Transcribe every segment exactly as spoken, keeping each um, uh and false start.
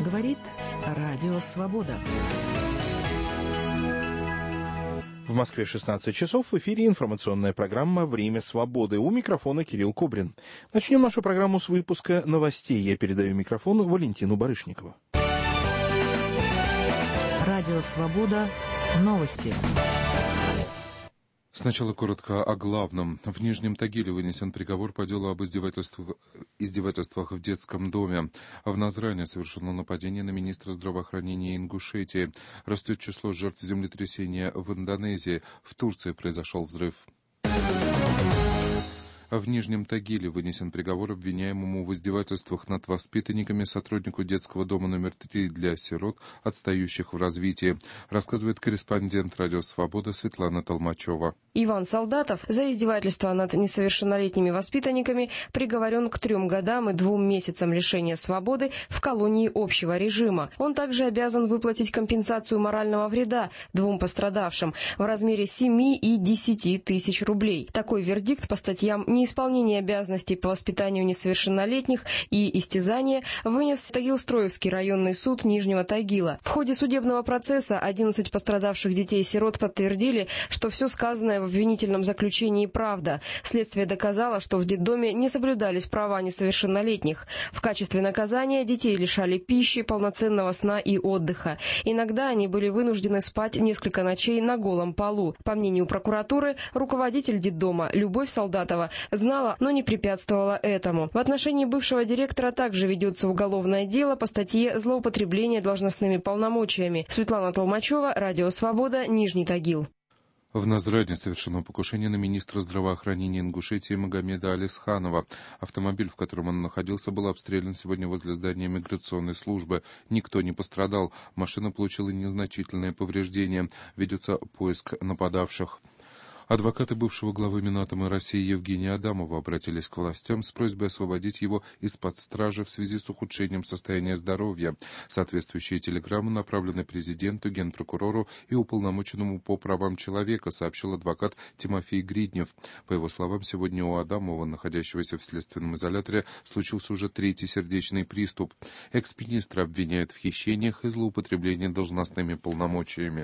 говорит Радио Свобода. В Москве шестнадцать часов, в эфире информационная программа «Время свободы». У микрофона Кирилл Кубрин. Начнем нашу программу с выпуска новостей. Я передаю микрофон Валентину Барышникову. Радио Свобода. Новости. Сначала коротко о главном. В Нижнем Тагиле вынесен приговор по делу об издевательствах, издевательствах в детском доме. В Назране совершено нападение на министра здравоохранения Ингушетии. Растет число жертв землетрясения в Индонезии. В Турции произошел взрыв. В Нижнем Тагиле вынесен приговор обвиняемому в издевательствах над воспитанниками сотруднику детского дома номер три для сирот, отстающих в развитии, рассказывает корреспондент Радио Свобода Светлана Толмачева. Иван Солдатов за издевательство над несовершеннолетними воспитанниками приговорен к трем годам и двум месяцам лишения свободы в колонии общего режима. Он также обязан выплатить компенсацию морального вреда двум пострадавшим в размере семи и десяти тысяч рублей. Такой вердикт по статьям неисполнение обязанностей по воспитанию несовершеннолетних и истязания вынес Тагилстроевский районный суд Нижнего Тагила. В ходе судебного процесса одиннадцать пострадавших детей-сирот подтвердили, что все сказанное в обвинительном заключении правда. Следствие доказало, что в детдоме не соблюдались права несовершеннолетних. В качестве наказания детей лишали пищи, полноценного сна и отдыха. Иногда они были вынуждены спать несколько ночей на голом полу. По мнению прокуратуры, руководитель детдома Любовь Солдатова знала, но не препятствовала этому. В отношении бывшего директора также ведется уголовное дело по статье «Злоупотребление должностными полномочиями». Светлана Толмачева, Радио Свобода, Нижний Тагил. В Назране совершено покушение на министра здравоохранения Ингушетии Магомеда Алисханова. Автомобиль, в котором он находился, был обстрелян сегодня возле здания миграционной службы. Никто не пострадал. Машина получила незначительные повреждения. Ведется поиск нападавших. Адвокаты бывшего главы Минатома России Евгения Адамова обратились к властям с просьбой освободить его из-под стражи в связи с ухудшением состояния здоровья. Соответствующие телеграммы направлены президенту, генпрокурору и уполномоченному по правам человека, сообщил адвокат Тимофей Гриднев. По его словам, сегодня у Адамова, находящегося в следственном изоляторе, случился уже третий сердечный приступ. Экс-министра обвиняют в хищениях и злоупотреблении должностными полномочиями.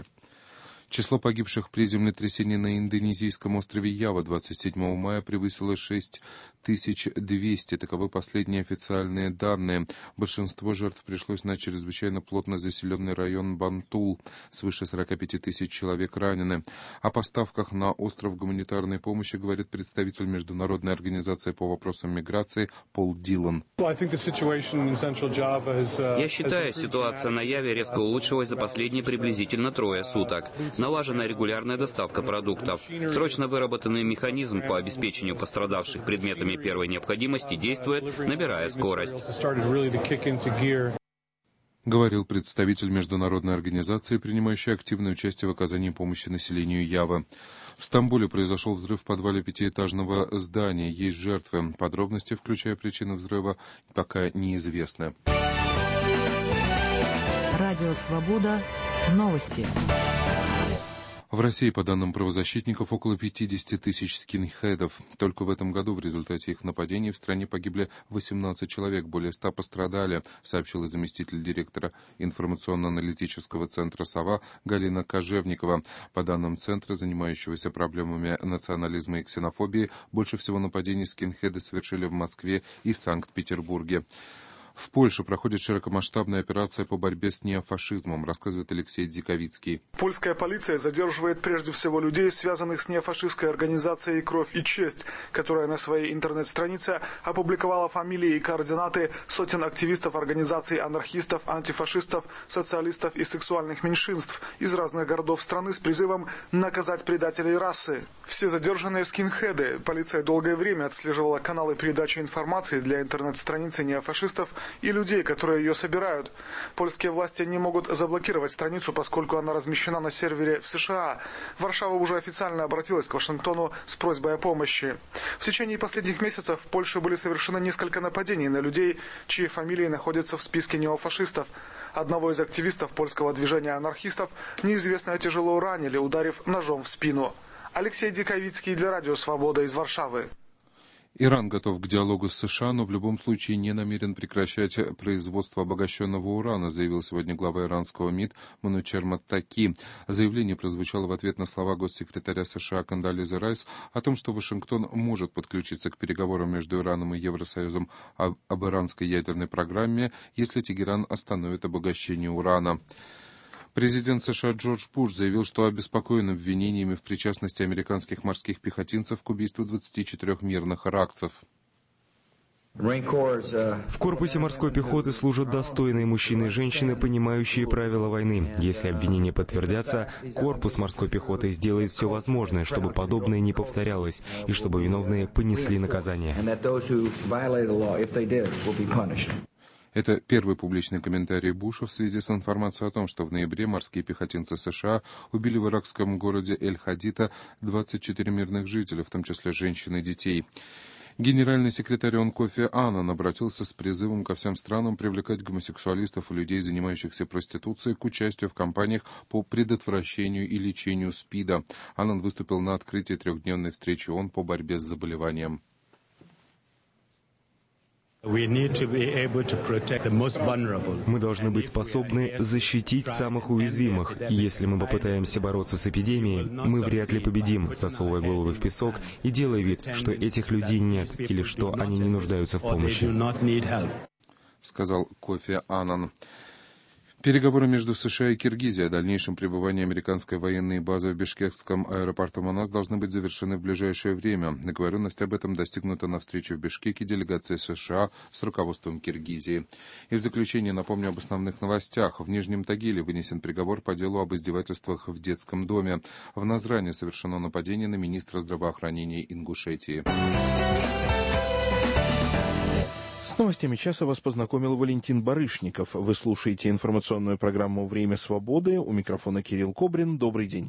Число погибших при землетрясении на индонезийском острове Ява двадцать седьмого мая превысило шесть тысяч двести. Таковы последние официальные данные. Большинство жертв пришлось на чрезвычайно плотно заселенный район Бантул. Свыше сорока пяти тысяч человек ранены. О поставках на остров гуманитарной помощи говорит представитель Международной организации по вопросам миграции Пол Дилан. Я считаю, ситуация на Яве резко улучшилась за последние приблизительно трое суток. Налажена регулярная доставка продуктов. Срочно выработанный механизм по обеспечению пострадавших предметами первой необходимости действует, набирая скорость. Говорил представитель международной организации, принимающей активное участие в оказании помощи населению Явы. В Стамбуле произошел взрыв в подвале пятиэтажного здания. Есть жертвы. Подробности, включая причины взрыва, пока неизвестны. Радио Свобода. Новости. В России, по данным правозащитников, около пятидесяти тысяч скинхедов. Только в этом году в результате их нападений в стране погибли восемнадцать человек, более ста пострадали, сообщила заместитель директора информационно-аналитического центра «Сова» Галина Кожевникова. По данным центра, занимающегося проблемами национализма и ксенофобии, больше всего нападений скинхеды совершили в Москве и Санкт-Петербурге. В Польше проходит широкомасштабная операция по борьбе с неофашизмом, рассказывает Алексей Дзиковицкий. Польская полиция задерживает прежде всего людей, связанных с неофашистской организацией «Кровь и честь», которая на своей интернет-странице опубликовала фамилии и координаты сотен активистов организаций анархистов, антифашистов, социалистов и сексуальных меньшинств из разных городов страны с призывом наказать предателей расы. Все задержанные скинхеды. Полиция долгое время отслеживала каналы передачи информации для интернет-страницы неофашистов и людей, которые ее собирают. Польские власти не могут заблокировать страницу, поскольку она размещена на сервере в США. Варшава уже официально обратилась к Вашингтону с просьбой о помощи. В течение последних месяцев в Польше были совершены несколько нападений на людей, чьи фамилии находятся в списке неофашистов. Одного из активистов польского движения анархистов неизвестные тяжело ранили, ударив ножом в спину. Алексей Диковицкий для Радио Свобода из Варшавы. Иран готов к диалогу с США, но в любом случае не намерен прекращать производство обогащенного урана, заявил сегодня глава иранского МИД Манучер Маттаки. Заявление прозвучало в ответ на слова госсекретаря США Кондолизы Райс о том, что Вашингтон может подключиться к переговорам между Ираном и Евросоюзом об, об иранской ядерной программе, если Тегеран остановит обогащение урана. Президент США Джордж Буш заявил, что обеспокоен обвинениями в причастности американских морских пехотинцев к убийству двадцати четырёх мирных иракцев. В корпусе морской пехоты служат достойные мужчины и женщины, понимающие правила войны. Если обвинения подтвердятся, корпус морской пехоты сделает все возможное, чтобы подобное не повторялось, и чтобы виновные понесли наказание. Это первый публичный комментарий Буша в связи с информацией о том, что в ноябре морские пехотинцы США убили в иракском городе Эль-Хадита двадцать четыре мирных жителя, в том числе женщин и детей. Генеральный секретарь ООН Кофи Аннан обратился с призывом ко всем странам привлекать гомосексуалистов и людей, занимающихся проституцией, к участию в кампаниях по предотвращению и лечению СПИДа. Аннан выступил на открытии трехдневной встречи ООН по борьбе с заболеванием. Мы должны быть способны защитить самых уязвимых. И если мы попытаемся бороться с эпидемией, мы вряд ли победим, засовывая головы в песок и делая вид, что этих людей нет или что они не нуждаются в помощи, сказал Кофи Аннан. Переговоры между США и Киргизией о дальнейшем пребывании американской военной базы в Бишкекском аэропорту Манас должны быть завершены в ближайшее время. Договоренность об этом достигнута на встрече в Бишкеке делегации США с руководством Киргизии. И в заключение напомню об основных новостях. В Нижнем Тагиле вынесен приговор по делу об издевательствах в детском доме. В Назране совершено нападение на министра здравоохранения Ингушетии. С новостями часа вас познакомил Валентин Барышников. Вы слушаете информационную программу «Время свободы». У микрофона Кирилл Кобрин. Добрый день.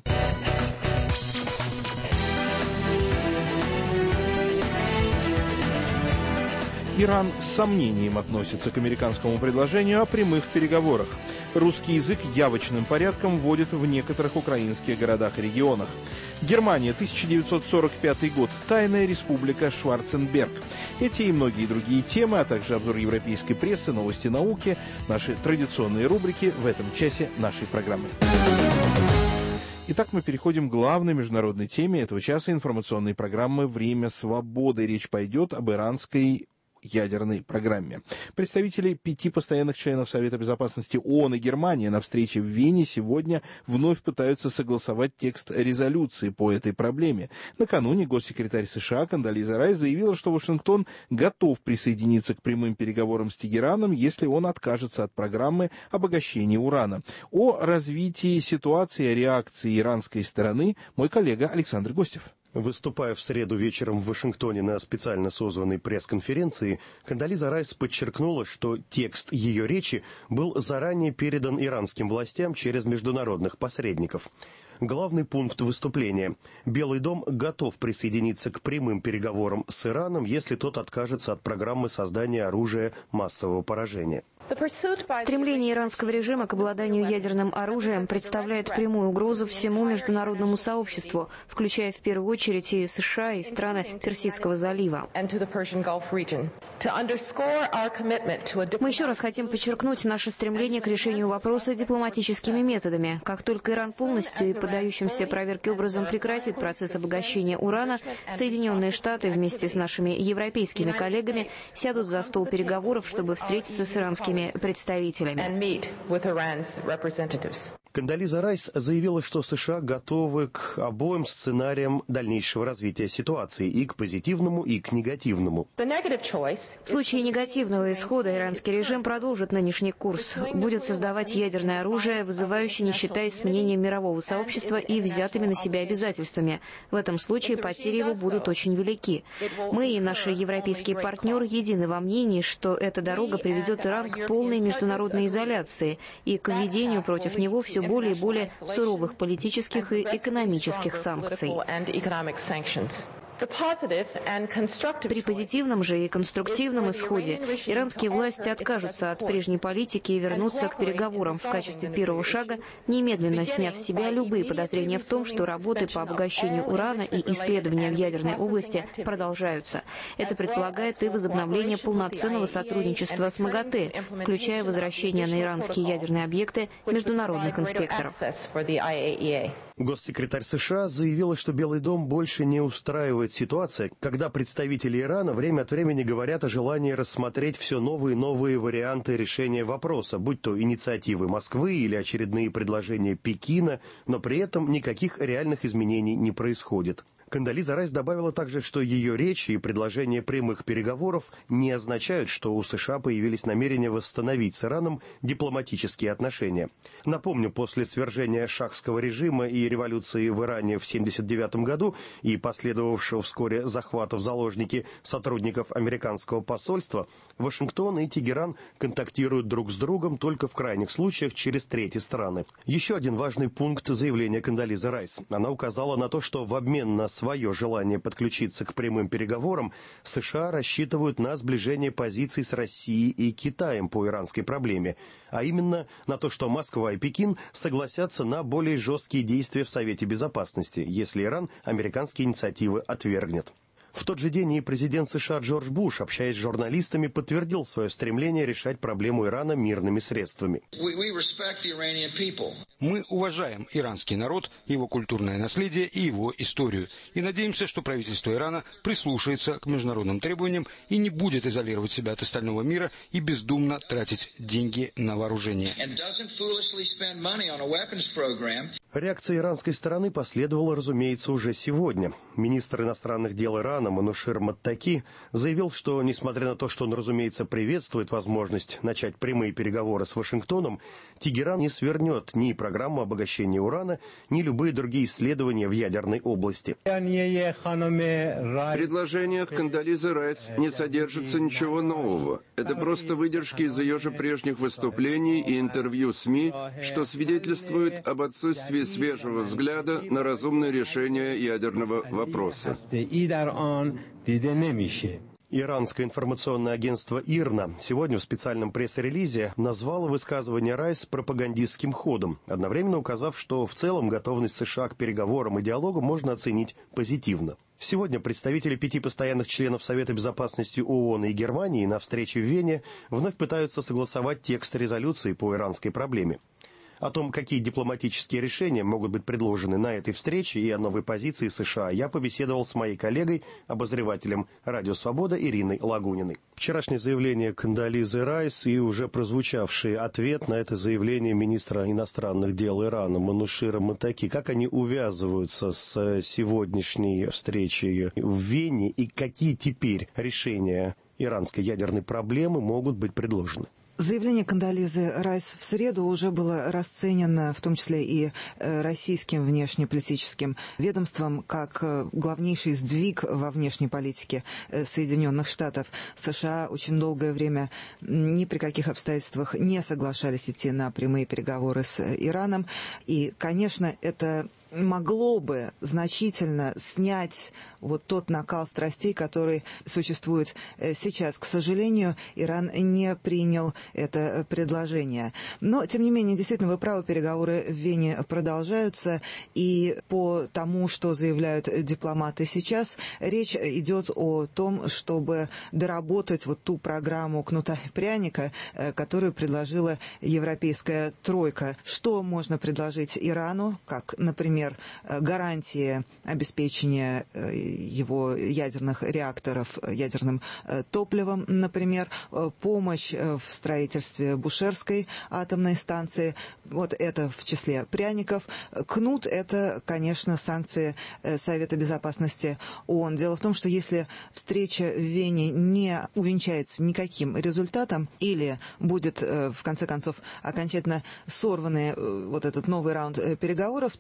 Иран с сомнением относится к американскому предложению о прямых переговорах. Русский язык явочным порядком вводят в некоторых украинских городах и регионах. Германия, тысяча девятьсот сорок пятый год. Тайная республика Шварценберг. Эти и многие другие темы, а также обзор европейской прессы, новости науки, наши традиционные рубрики в этом часе нашей программы. Итак, мы переходим к главной международной теме этого часа информационной программы «Время свободы». Речь пойдет об иранской ядерной программе. Представители пяти постоянных членов Совета Безопасности ООН и Германии на встрече в Вене сегодня вновь пытаются согласовать текст резолюции по этой проблеме. Накануне госсекретарь США Кондолиза Райс заявила, что Вашингтон готов присоединиться к прямым переговорам с Тегераном, если он откажется от программы обогащения урана. О развитии ситуации, о реакции иранской стороны мой коллега Александр Гостев. Выступая в среду вечером в Вашингтоне на специально созванной пресс-конференции, Кондолиза Райс подчеркнула, что текст ее речи был заранее передан иранским властям через международных посредников. Главный пункт выступления. Белый дом готов присоединиться к прямым переговорам с Ираном, если тот откажется от программы создания оружия массового поражения. Стремление иранского режима к обладанию ядерным оружием представляет прямую угрозу всему международному сообществу, включая в первую очередь и США, и страны Персидского залива. Мы еще раз хотим подчеркнуть наше стремление к решению вопроса дипломатическими методами. Как только Иран полностью и поддающимся проверке образом прекратит процесс обогащения урана, Соединенные Штаты вместе с нашими европейскими коллегами сядут за стол переговоров, чтобы встретиться с иранскими представителями. Кондолиза Райс заявила, что США готовы к обоим сценариям дальнейшего развития ситуации, и к позитивному, и к негативному. В случае негативного исхода иранский режим продолжит нынешний курс, будет создавать ядерное оружие, вызывающее, не считаясь с мнением мирового сообщества и взятыми на себя обязательствами. В этом случае потери его будут очень велики. Мы и наши европейские партнеры едины во мнении, что эта дорога приведет Иран к полной международной изоляции и к введению против него все более и более суровых политических и экономических санкций. При позитивном же и конструктивном исходе иранские власти откажутся от прежней политики и вернутся к переговорам в качестве первого шага, немедленно сняв с себя любые подозрения в том, что работы по обогащению урана и исследования в ядерной области продолжаются. Это предполагает и возобновление полноценного сотрудничества с МАГАТЭ, включая возвращение на иранские ядерные объекты международных инспекторов. Госсекретарь США заявила, что Белый дом больше не устраивает ситуация, когда представители Ирана время от времени говорят о желании рассмотреть все новые и новые варианты решения вопроса, будь то инициативы Москвы или очередные предложения Пекина, но при этом никаких реальных изменений не происходит. Кондолиза Райс добавила также, что ее речи и предложения прямых переговоров не означают, что у США появились намерения восстановить с Ираном дипломатические отношения. Напомню, после свержения шахского режима и революции в Иране в семьдесят девятом году и последовавшего вскоре захвата в заложники сотрудников американского посольства, Вашингтон и Тегеран контактируют друг с другом только в крайних случаях через третьи страны. Еще один важный пункт заявления Кондолизы Райс. Она указала на то, что в обмен на свое желание подключиться к прямым переговорам, США рассчитывают на сближение позиций с Россией и Китаем по иранской проблеме, а именно на то, что Москва и Пекин согласятся на более жесткие действия в Совете Безопасности, если Иран американские инициативы отвергнет. В тот же день и президент США Джордж Буш, общаясь с журналистами, подтвердил свое стремление решать проблему Ирана мирными средствами. Мы уважаем иранский народ, его культурное наследие и его историю. И надеемся, что правительство Ирана прислушается к международным требованиям и не будет изолировать себя от остального мира и бездумно тратить деньги на вооружение. Реакция иранской стороны последовала, разумеется, уже сегодня. Министр иностранных дел Ирана Манушир Маттаки заявил, что, несмотря на то, что он, разумеется, приветствует возможность начать прямые переговоры с Вашингтоном, Тегеран не свернет ни программу обогащения урана, ни любые другие исследования в ядерной области. В предложениях Кондолизы Райс не содержится ничего нового. Это просто выдержки из ее же прежних выступлений и интервью СМИ, что свидетельствует об отсутствии свежего взгляда на разумное решение ядерного вопроса. Иранское информационное агентство ИРНА сегодня в специальном пресс-релизе назвало высказывание Райс пропагандистским ходом, одновременно указав, что в целом готовность США к переговорам и диалогу можно оценить позитивно. Сегодня представители пяти постоянных членов Совета Безопасности ООН и Германии на встрече в Вене вновь пытаются согласовать текст резолюции по иранской проблеме. О том, какие дипломатические решения могут быть предложены на этой встрече и о новой позиции США, я побеседовал с моей коллегой, обозревателем «Радио Свобода» Ириной Лагуниной. Вчерашнее заявление Кондолизы Райс и уже прозвучавший ответ на это заявление министра иностранных дел Ирана Манушира Маттаки, как они увязываются с сегодняшней встречей в Вене и какие теперь решения иранской ядерной проблемы могут быть предложены? Заявление Кондолизы Райс в среду уже было расценено, в том числе и российским внешнеполитическим ведомством, как главнейший сдвиг во внешней политике Соединенных Штатов. США очень долгое время ни при каких обстоятельствах не соглашались идти на прямые переговоры с Ираном. И, конечно, это могло бы значительно снять вот тот накал страстей, который существует сейчас. К сожалению, Иран не принял это предложение. Но, тем не менее, действительно, вы правы, переговоры в Вене продолжаются. И по тому, что заявляют дипломаты сейчас, речь идет о том, чтобы доработать вот ту программу кнута и пряника, которую предложила европейская тройка. Что можно предложить Ирану, как, например, гарантии обеспечения его ядерных реакторов ядерным топливом, например, помощь в строительстве Бушерской атомной станции. Вот это в числе пряников. Кнут – это, конечно, санкции Совета Безопасности ООН. Дело в том, что если встреча в Вене не увенчается никаким результатом или будет, в конце концов, окончательно сорванный вот этот новый раунд переговоров, то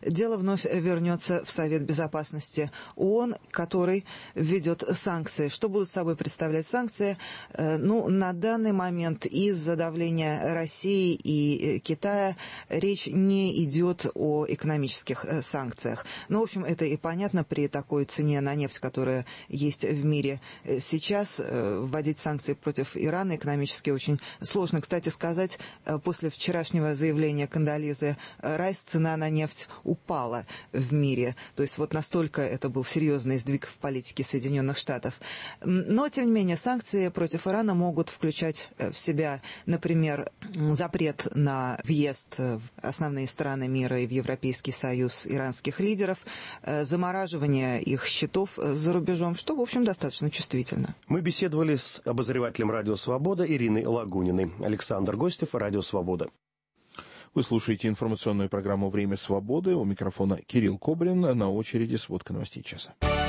дело вновь вернется в Совет Безопасности ООН, который введет санкции. Что будут собой представлять санкции? Ну, на данный момент из-за давления России и Китая речь не идет о экономических санкциях. Ну, в общем, это и понятно при такой цене на нефть, которая есть в мире сейчас. Вводить санкции против Ирана экономически очень сложно. Кстати сказать, после вчерашнего заявления Кондолизы Райс цена на нефть упала в мире. То есть вот настолько это был серьезный сдвиг в политике Соединенных Штатов. Но, тем не менее, санкции против Ирана могут включать в себя, например, запрет на въезд в основные страны мира и в Европейский Союз иранских лидеров, замораживание их счетов за рубежом, что, в общем, достаточно чувствительно. Мы беседовали с обозревателем «Радио Свобода» Ириной Лагуниной. Александр Гостев, «Радио Свобода». Вы слушаете информационную программу «Время свободы». У микрофона Кирилл Кобрин. На очереди сводка новостей часа.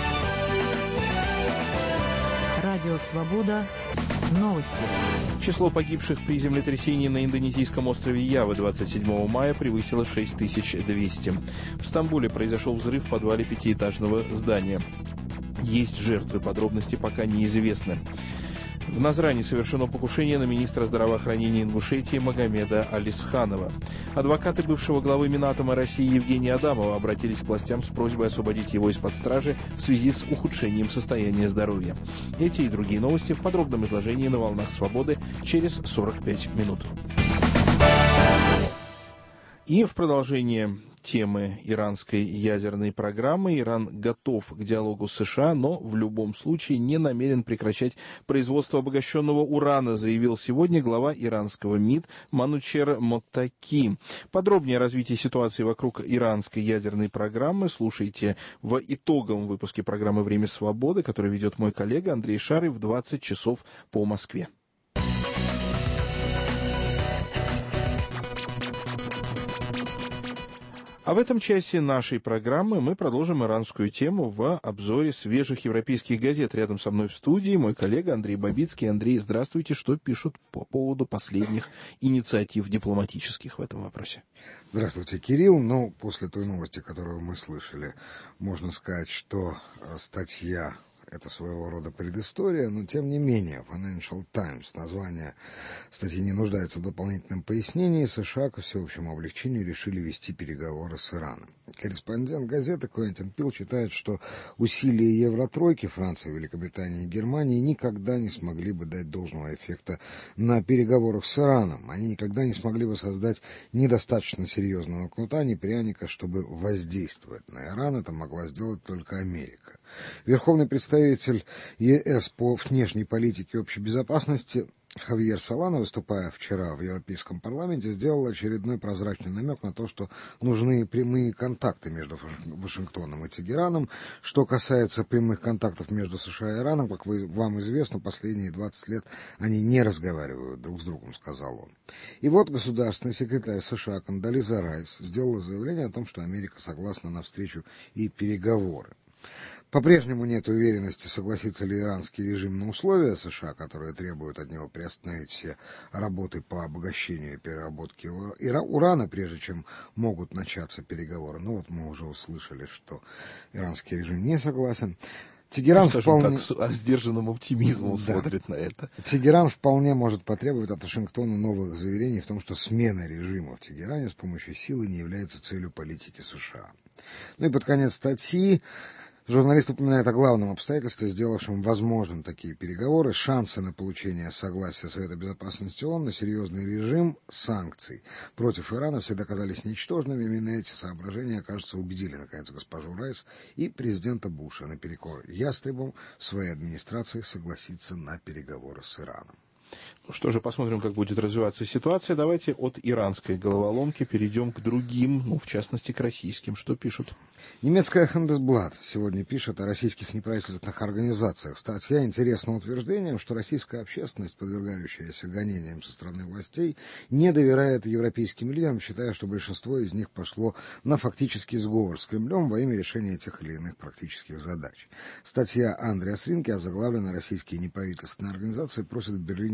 Радио «Свобода». Новости. Число погибших при землетрясении на индонезийском острове Ява двадцать седьмого мая превысило шесть тысяч двести. В Стамбуле произошел взрыв в подвале пятиэтажного здания. Есть жертвы, подробности пока неизвестны. В Назране совершено покушение на министра здравоохранения Ингушетии Магомеда Алисханова. Адвокаты бывшего главы Минатома России Евгения Адамова обратились к властям с просьбой освободить его из-под стражи в связи с ухудшением состояния здоровья. Эти и другие новости в подробном изложении на «Волнах Свободы» через сорок пять минут. И в продолжение темы иранской ядерной программы. Иран готов к диалогу с США, но в любом случае не намерен прекращать производство обогащенного урана, заявил сегодня глава иранского МИД Манучер Моттаки. Подробнее о развитии ситуации вокруг иранской ядерной программы слушайте в итоговом выпуске программы «Время свободы», который ведет мой коллега Андрей Шарый в двадцать часов по Москве. А в этом часе нашей программы мы продолжим иранскую тему в обзоре свежих европейских газет. Рядом со мной в студии мой коллега Андрей Бабицкий. Андрей, здравствуйте. Что пишут по поводу последних инициатив дипломатических в этом вопросе? Здравствуйте, Кирилл. Ну, после той новости, которую мы слышали, можно сказать, что статья — это своего рода предыстория, но тем не менее Financial Times, название статьи не нуждается в дополнительном пояснении. США ко всеобщему облегчению решили вести переговоры с Ираном. Корреспондент газеты Квентин Пил считает, что усилия Евротройки, Франции, Великобритании и Германии никогда не смогли бы дать должного эффекта на переговорах с Ираном. Они никогда не смогли бы создать недостаточно серьезного кнута, ни пряника, чтобы воздействовать на Иран. Это могла сделать только Америка. Верховный представитель ЕС по внешней политике и общей безопасности Хавьер Солана, выступая вчера в Европейском парламенте, сделал очередной прозрачный намек на то, что нужны прямые контакты между Вашингтоном и Тегераном. Что касается прямых контактов между США и Ираном, как вы, вам известно, последние двадцать лет они не разговаривают друг с другом, сказал он. И вот государственный секретарь США Кондолиза Райс сделала заявление о том, что Америка согласна на встречу и переговоры. По-прежнему нет уверенности, согласится ли иранский режим на условия США, которые требуют от него приостановить все работы по обогащению и переработке урана, прежде чем могут начаться переговоры. Ну вот мы уже услышали, что иранский режим не согласен. Тегеран ну, вполне... так, с сдержанным оптимизмом да. смотрит на это. Тегеран вполне может потребовать от Вашингтона новых заверений в том, что смена режима в Тегеране с помощью силы не является целью политики США. Ну и под конец статьи журналист упоминает о главном обстоятельстве, сделавшем возможным такие переговоры. Шансы на получение согласия Совета Безопасности ООН на серьезный режим санкций против Ирана всегда казались ничтожными. Именно эти соображения, кажется, убедили, наконец, госпожу Райс и президента Буша наперекор ястребам в своей администрации согласиться на переговоры с Ираном. Ну что же, посмотрим, как будет развиваться ситуация. Давайте от иранской головоломки перейдем к другим, ну, в частности, к российским. Что пишут? Немецкая Handelsblatt сегодня пишет о российских неправительственных организациях. Статья интересным утверждением, что российская общественность, подвергающаяся гонениям со стороны властей, не доверяет европейским лидерам, считая, что большинство из них пошло на фактический сговор с Кремлем во имя решения тех или иных практических задач. Статья Андреас Ринке озаглавлена «Российские неправительственные организации просят в Берлине помощь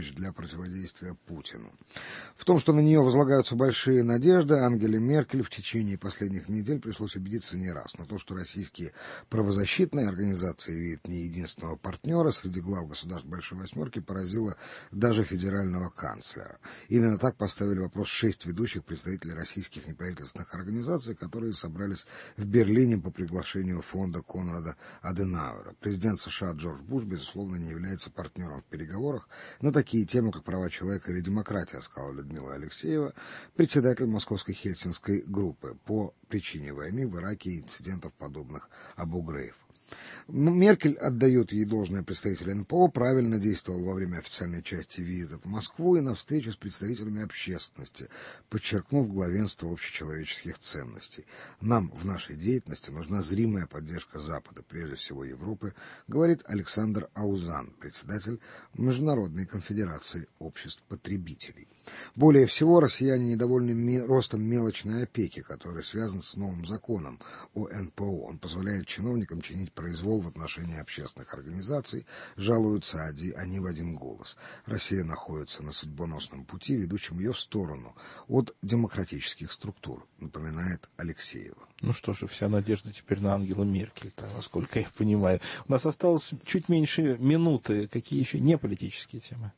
помощь для противодействия Путину. В том, что на нее возлагаются большие надежды, Ангеле Меркель в течение последних недель пришлось убедиться не раз. Но то, что российские правозащитные организации видят не единственного партнера среди глав государств Большой Восьмерки, поразило даже федерального канцлера. Именно так поставили вопрос шесть ведущих представителей российских неправительственных организаций, которые собрались в Берлине по приглашению фонда Конрада Аденауэра. Президент США Джордж Буш, безусловно, не является партнером в переговорах на такие темы, как права человека или демократия, сказала Людмила Алексеева, председатель Московской Хельсинской группы, по причине войны в Ираке и инцидентов, подобных Абу-Грейб. Меркель, отдает ей должное представитель эн пэ о, правильно действовал во время официальной части визита в Москву и на встречу с представителями общественности, подчеркнув главенство общечеловеческих ценностей. Нам в нашей деятельности нужна зримая поддержка Запада, прежде всего Европы, говорит Александр Аузан, председатель Международной конфедерации обществ потребителей. Более всего россияне недовольны ми- ростом мелочной опеки, который связан с новым законом о эн пэ о. Он позволяет чиновникам чинить произвол в отношении общественных организаций, жалуются они в один голос. Россия находится на судьбоносном пути, ведущем ее в сторону от демократических структур, напоминает Алексеева. Ну что же, вся надежда теперь на Ангелу Меркель, насколько я понимаю. У нас осталось чуть меньше минуты. Какие еще не политические темы?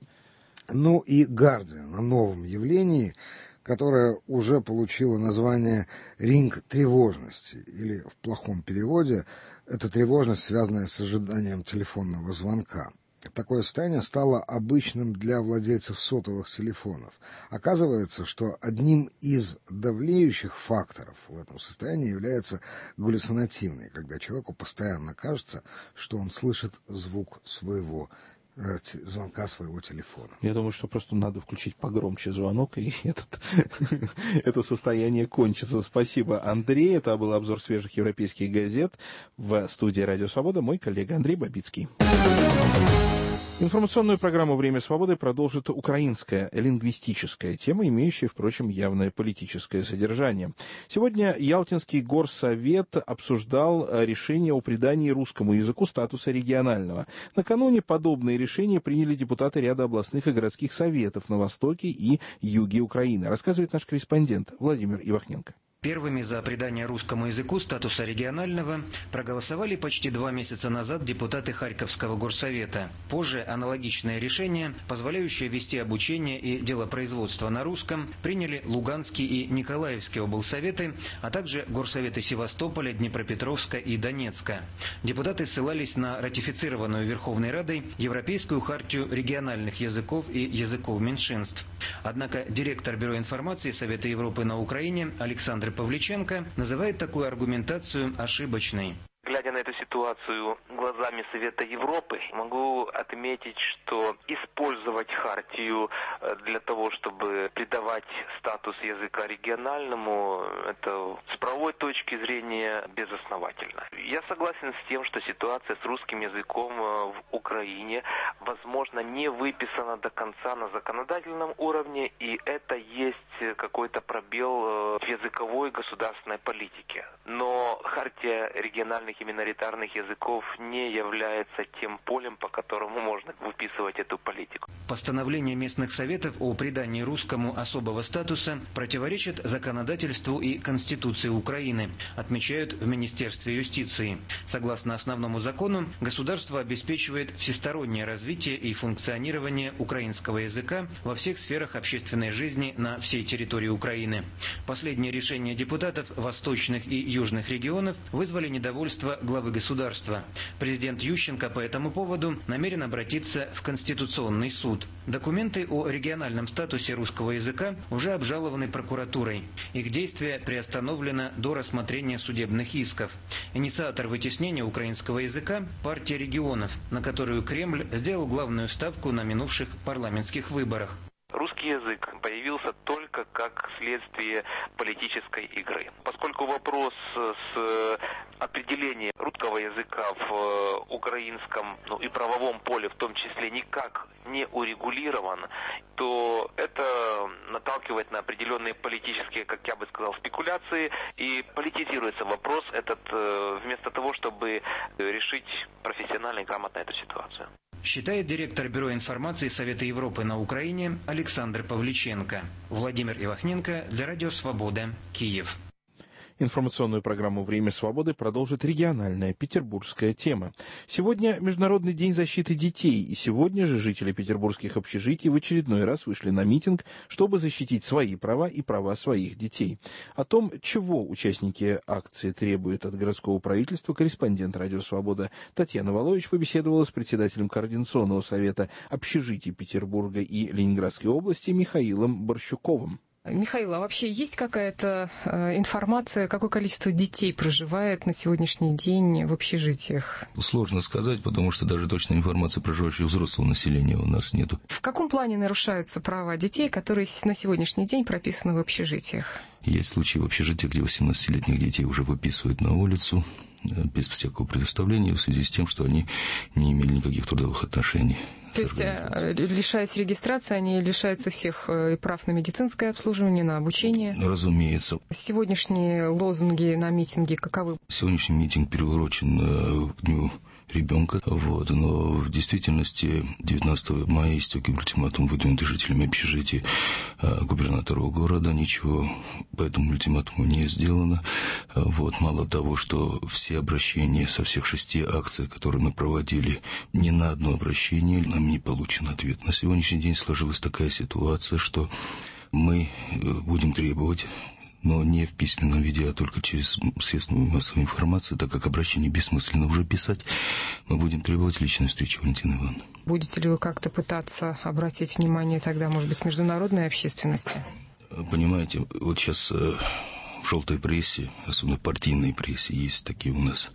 Ну и Гардиан о новом явлении, которое уже получило название «ринг тревожности», или в плохом переводе это тревожность, связанная с ожиданием телефонного звонка. Такое состояние стало обычным для владельцев сотовых телефонов. Оказывается, что одним из давлеющих факторов в этом состоянии является галлюцинативный, когда человеку постоянно кажется, что он слышит звук своего звонка своего телефона. Я думаю, что просто надо включить погромче звонок, и этот, это состояние кончится. Спасибо, Андрей. Это был обзор свежих европейских газет. В студии «Радио Свобода» мой коллега Андрей Бабицкий. Информационную программу «Время свободы» продолжит украинская лингвистическая тема, имеющая, впрочем, явное политическое содержание. Сегодня Ялтинский горсовет обсуждал решение о придании русскому языку статуса регионального. Накануне подобные решения приняли депутаты ряда областных и городских советов на востоке и юге Украины, рассказывает наш корреспондент Владимир Ивахненко. Первыми за придание русскому языку статуса регионального проголосовали почти два месяца назад депутаты Харьковского горсовета. Позже аналогичное решение, позволяющее вести обучение и делопроизводство на русском, приняли Луганский и Николаевский облсоветы, а также горсоветы Севастополя, Днепропетровска и Донецка. Депутаты ссылались на ратифицированную Верховной Радой Европейскую хартию региональных языков и языков меньшинств. Однако директор Бюро информации Совета Европы на Украине Александр Павличенко называет такую аргументацию ошибочной. Глядя на эту ситуацию глазами Совета Европы, могу отметить, что использовать хартию для того, чтобы придавать статус языка региональному, это с правовой точки зрения безосновательно. Я согласен с тем, что ситуация с русским языком в Украине, возможно, не выписана до конца на законодательном уровне, и это есть какой-то пробел в языковой государственной политике. Но хартия региональных и миноритарных языков не является тем полем, по которому можно выписывать эту политику. Постановление местных советов о придании русскому особого статуса противоречит законодательству и Конституции Украины, отмечают в Министерстве юстиции. Согласно основному закону, государство обеспечивает всестороннее развитие и функционирование украинского языка во всех сферах общественной жизни на всей территории Украины. Последние решения депутатов восточных и южных регионов вызвали недовольство главы государства. Президент Ющенко по этому поводу намерен обратиться в Конституционный суд. Документы о региональном статусе русского языка уже обжалованы прокуратурой. Их действие приостановлено до рассмотрения судебных исков. Инициатор вытеснения украинского языка – партия регионов, на которую Кремль сделал главную ставку на минувших парламентских выборах. Русский язык появился только как следствие политической игры. Поскольку вопрос с определением русского языка в украинском, ну и правовом поле в том числе никак не урегулирован, то это наталкивает на определенные политические, как я бы сказал, спекуляции, и политизируется вопрос этот вместо того, чтобы решить профессионально и грамотно эту ситуацию. Считает директор Бюро информации Совета Европы на Украине Александр Павличенко. Владимир Ивахненко для Радио Свобода, Киев. Информационную программу «Время свободы» продолжит региональная петербургская тема. Сегодня Международный день защиты детей, и сегодня же жители петербургских общежитий в очередной раз вышли на митинг, чтобы защитить свои права и права своих детей. О том, чего участники акции требуют от городского правительства, корреспондент «Радио Свобода» Татьяна Волович побеседовала с председателем Координационного совета общежитий Петербурга и Ленинградской области Михаилом Борщуковым. Михаил, а вообще есть какая-то э, информация, какое количество детей проживает на сегодняшний день в общежитиях? Сложно сказать, потому что даже точной информации проживающего взрослого населения у нас нету. В каком плане нарушаются права детей, которые на сегодняшний день прописаны в общежитиях? Есть случаи в общежитиях, где восемнадцатилетних детей уже выписывают на улицу без всякого предоставления в связи с тем, что они не имели никаких трудовых отношений. То есть, лишаясь регистрации, они лишаются всех прав на медицинское обслуживание, на обучение? Разумеется. Сегодняшние лозунги на митинге каковы? Сегодняшний митинг приурочен к дню ребенка, вот, но в действительности девятнадцатого мая истек ультиматум, выдвинутый жителями общежития губернатору города. Ничего по этому ультиматуму не сделано. Вот, мало того, что все обращения со всех шести акций, которые мы проводили, ни на одно обращение нам не получен ответ. На сегодняшний день сложилась такая ситуация, что мы будем требовать, но не в письменном виде, а только через средства массовой информации, так как обращение бессмысленно уже писать, мы будем требовать личной встречи Валентины Ивановны. Будете ли вы как-то пытаться обратить внимание тогда, может быть, международной общественности? Понимаете, вот сейчас в желтой прессе, особенно партийной прессе, есть такие у нас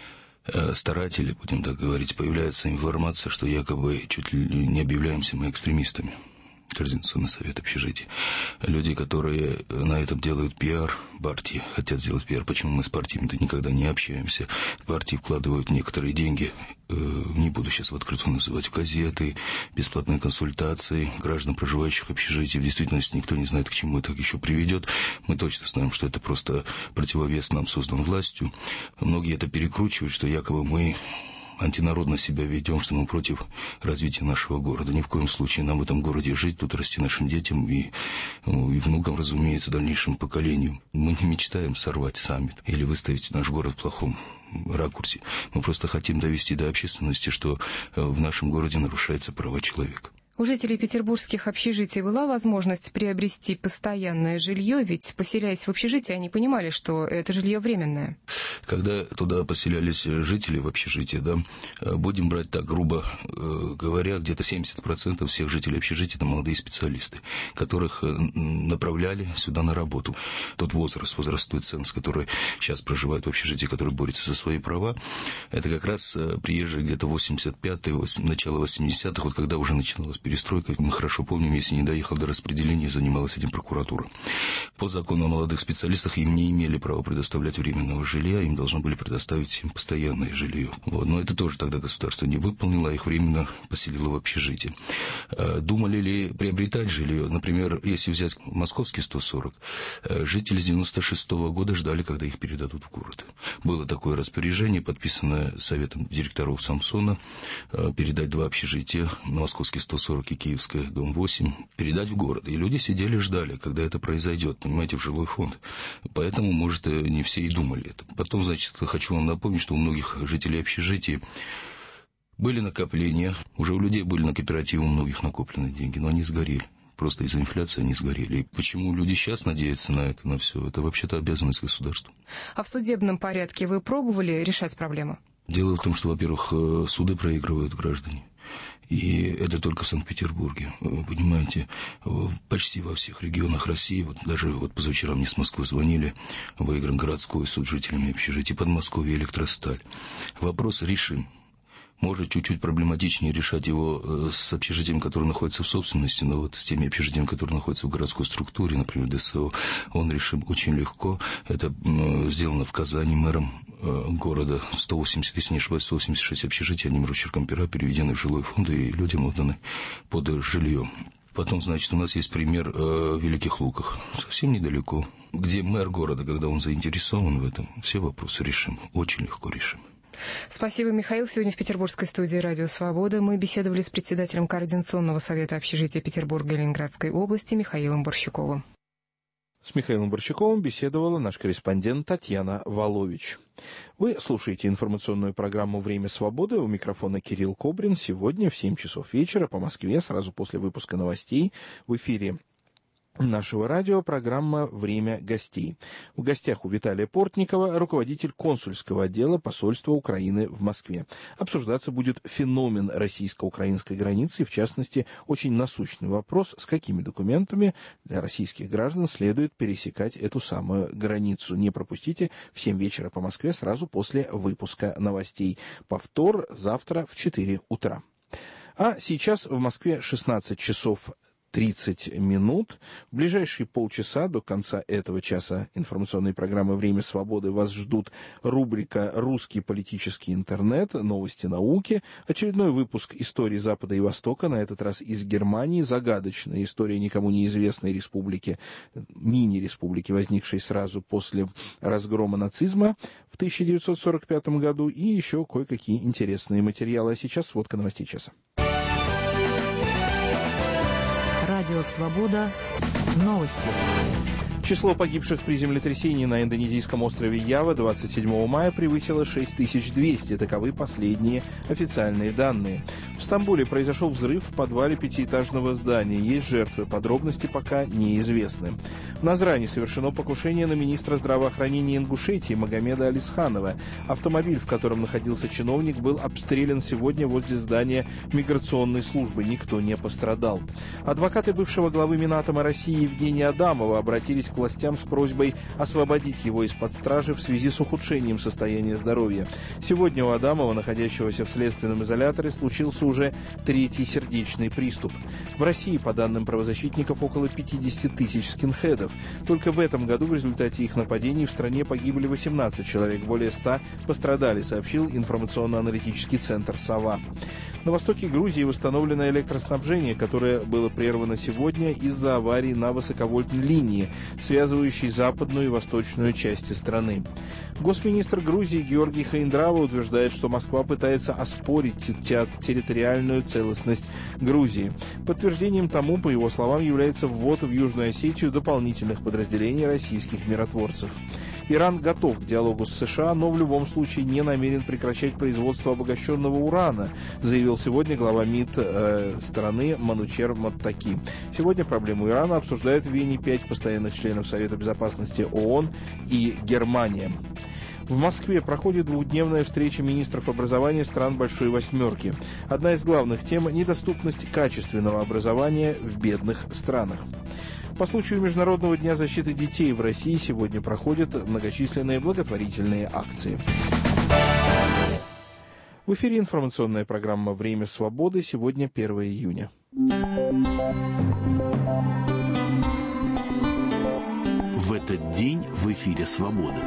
старатели, будем так говорить, появляется информация, что якобы чуть ли не объявляемся мы экстремистами. Координационный совет общежитий. Люди, которые на этом делают пиар, партии хотят сделать пиар. Почему мы с партиями-то никогда не общаемся? Партии вкладывают некоторые деньги, э, не буду сейчас в открытую называть, в газеты, бесплатные консультации граждан, проживающих в общежитии. В действительности никто не знает, к чему это еще приведет. Мы точно знаем, что это просто противовес нам создан властью. Многие это перекручивают, что якобы мы антинародно себя ведем, что мы против развития нашего города. Ни в коем случае нам в этом городе жить, тут расти нашим детям и, ну, и внукам, разумеется, дальнейшему поколению. Мы не мечтаем сорвать саммит или выставить наш город в плохом ракурсе. Мы просто хотим довести до общественности, что в нашем городе нарушаются права человека. У жителей петербургских общежитий была возможность приобрести постоянное жилье, ведь, поселяясь в общежитии, они понимали, что это жилье временное. Когда туда поселялись жители в общежитии, да, будем брать так, грубо говоря, где-то семьдесят процентов всех жителей общежития — это молодые специалисты, которых направляли сюда на работу. Тот возраст, возрастной ценз, который сейчас проживает в общежитии, который борется за свои права, это как раз приезжие где-то восемьдесят пятый, начало восьмидесятых, вот когда уже начиналось перестройка. Мы хорошо помним, если не доехал до распределения, занималась этим прокуратура. По закону о молодых специалистах им не имели права предоставлять временного жилья, им должны были предоставить им постоянное жилье. Вот. Но это тоже тогда государство не выполнило, а их временно поселило в общежитие. Думали ли приобретать жилье? Например, если взять московский сто сорок, жители с девяносто шестого года ждали, когда их передадут в город. Было такое распоряжение, подписанное Советом директоров Самсона, передать два общежития, московский сто сорок и Киевская, дом восемь, передать в город. И люди сидели, ждали, когда это произойдет, понимаете, в жилой фонд. Поэтому, может, не все и думали это. Потом, значит, хочу вам напомнить, что у многих жителей общежитий были накопления, уже у людей были на кооперативе, у многих накопленные деньги, но они сгорели. Просто из-за инфляции они сгорели. И почему люди сейчас надеются на это, на все, это вообще-то обязанность государства. А в судебном порядке вы пробовали решать проблему? Дело в том, что, во-первых, суды проигрывают граждане. И это только в Санкт-Петербурге. Вы понимаете, почти во всех регионах России, вот даже вот позавчера мне с Москвы звонили, выигран городской суд жителями общежития, Подмосковье, Электросталь. Вопрос решим. Может, чуть-чуть проблематичнее решать его с общежитием, которое находится в собственности, но вот с теми общежитиями, которые находятся в городской структуре, например, ДСО, он решим очень легко. Это сделано в Казани мэром города. сто восемьдесят, если не ошибаюсь, сто восемьдесят шесть общежитий, одним росчерком пера переведены в жилой фонд, и людям отданы под жилье. Потом, значит, у нас есть пример в Великих Луках, совсем недалеко, где мэр города, когда он заинтересован в этом, все вопросы решим, очень легко решим. Спасибо, Михаил. Сегодня в петербургской студии «Радио Свобода» мы беседовали с председателем Координационного совета общежития Петербурга и Ленинградской области Михаилом Борщуковым. С Михаилом Борщуковым беседовала наш корреспондент Татьяна Волович. Вы слушаете информационную программу «Время свободы». У микрофона Кирилл Кобрин. Сегодня в семь часов вечера по Москве, сразу после выпуска новостей, в эфире нашего радио программа «Время гостей». В гостях у Виталия Портникова, руководитель консульского отдела посольства Украины в Москве. Обсуждаться будет феномен российско-украинской границы, и, в частности, очень насущный вопрос, с какими документами для российских граждан следует пересекать эту самую границу. Не пропустите в семь вечера по Москве, сразу после выпуска новостей. Повтор завтра в четыре утра. А сейчас в Москве шестнадцать часов тридцать минут. В ближайшие полчаса до конца этого часа информационной программы «Время свободы» вас ждут рубрика «Русский политический интернет», новости науки, очередной выпуск истории Запада и Востока, на этот раз из Германии, загадочная история никому неизвестной республики, мини-республики, возникшей сразу после разгрома нацизма в тысяча девятьсот сорок пятом году, и еще кое-какие интересные материалы. А сейчас сводка новостей часа. Радио «Свобода». Новости. Число погибших при землетрясении на индонезийском острове Ява двадцать седьмого мая превысило шесть тысяч двести. Таковы последние официальные данные. В Стамбуле произошел взрыв в подвале пятиэтажного здания. Есть жертвы. Подробности пока неизвестны. В Назрани совершено покушение на министра здравоохранения Ингушетии Магомеда Алисханова. Автомобиль, в котором находился чиновник, был обстрелян сегодня возле здания миграционной службы. Никто не пострадал. Адвокаты бывшего главы Минатома России Евгения Адамова обратились к властям с просьбой освободить его из-под стражи в связи с ухудшением состояния здоровья. Сегодня у Адамова, находящегося в следственном изоляторе, случился уже третий сердечный приступ. В России, по данным правозащитников, около пятьдесят тысяч скинхедов. Только в этом году в результате их нападений в стране погибли восемнадцать человек, более ста пострадали, сообщил информационно-аналитический центр «Сова». На востоке Грузии восстановлено электроснабжение, которое было прервано сегодня из-за аварии на высоковольтной линии, связывающей западную и восточную части страны. Госминистр Грузии Георгий Хаиндрава утверждает, что Москва пытается оспорить территориальную целостность Грузии. Подтверждением тому, по его словам, является ввод в Южную Осетию дополнительных подразделений российских миротворцев. Иран готов к диалогу с США, но в любом случае не намерен прекращать производство обогащенного урана, заявил сегодня глава МИД э, страны Манучер Маттаки. Сегодня проблему Ирана обсуждают в Вене пять постоянных членов Совета Безопасности ООН и Германия. В Москве проходит двухдневная встреча министров образования стран Большой Восьмерки. Одна из главных тем – недоступность качественного образования в бедных странах. По случаю Международного дня защиты детей в России сегодня проходят многочисленные благотворительные акции. В эфире информационная программа «Время свободы». Сегодня первое июня. В этот день в эфире «Свободы».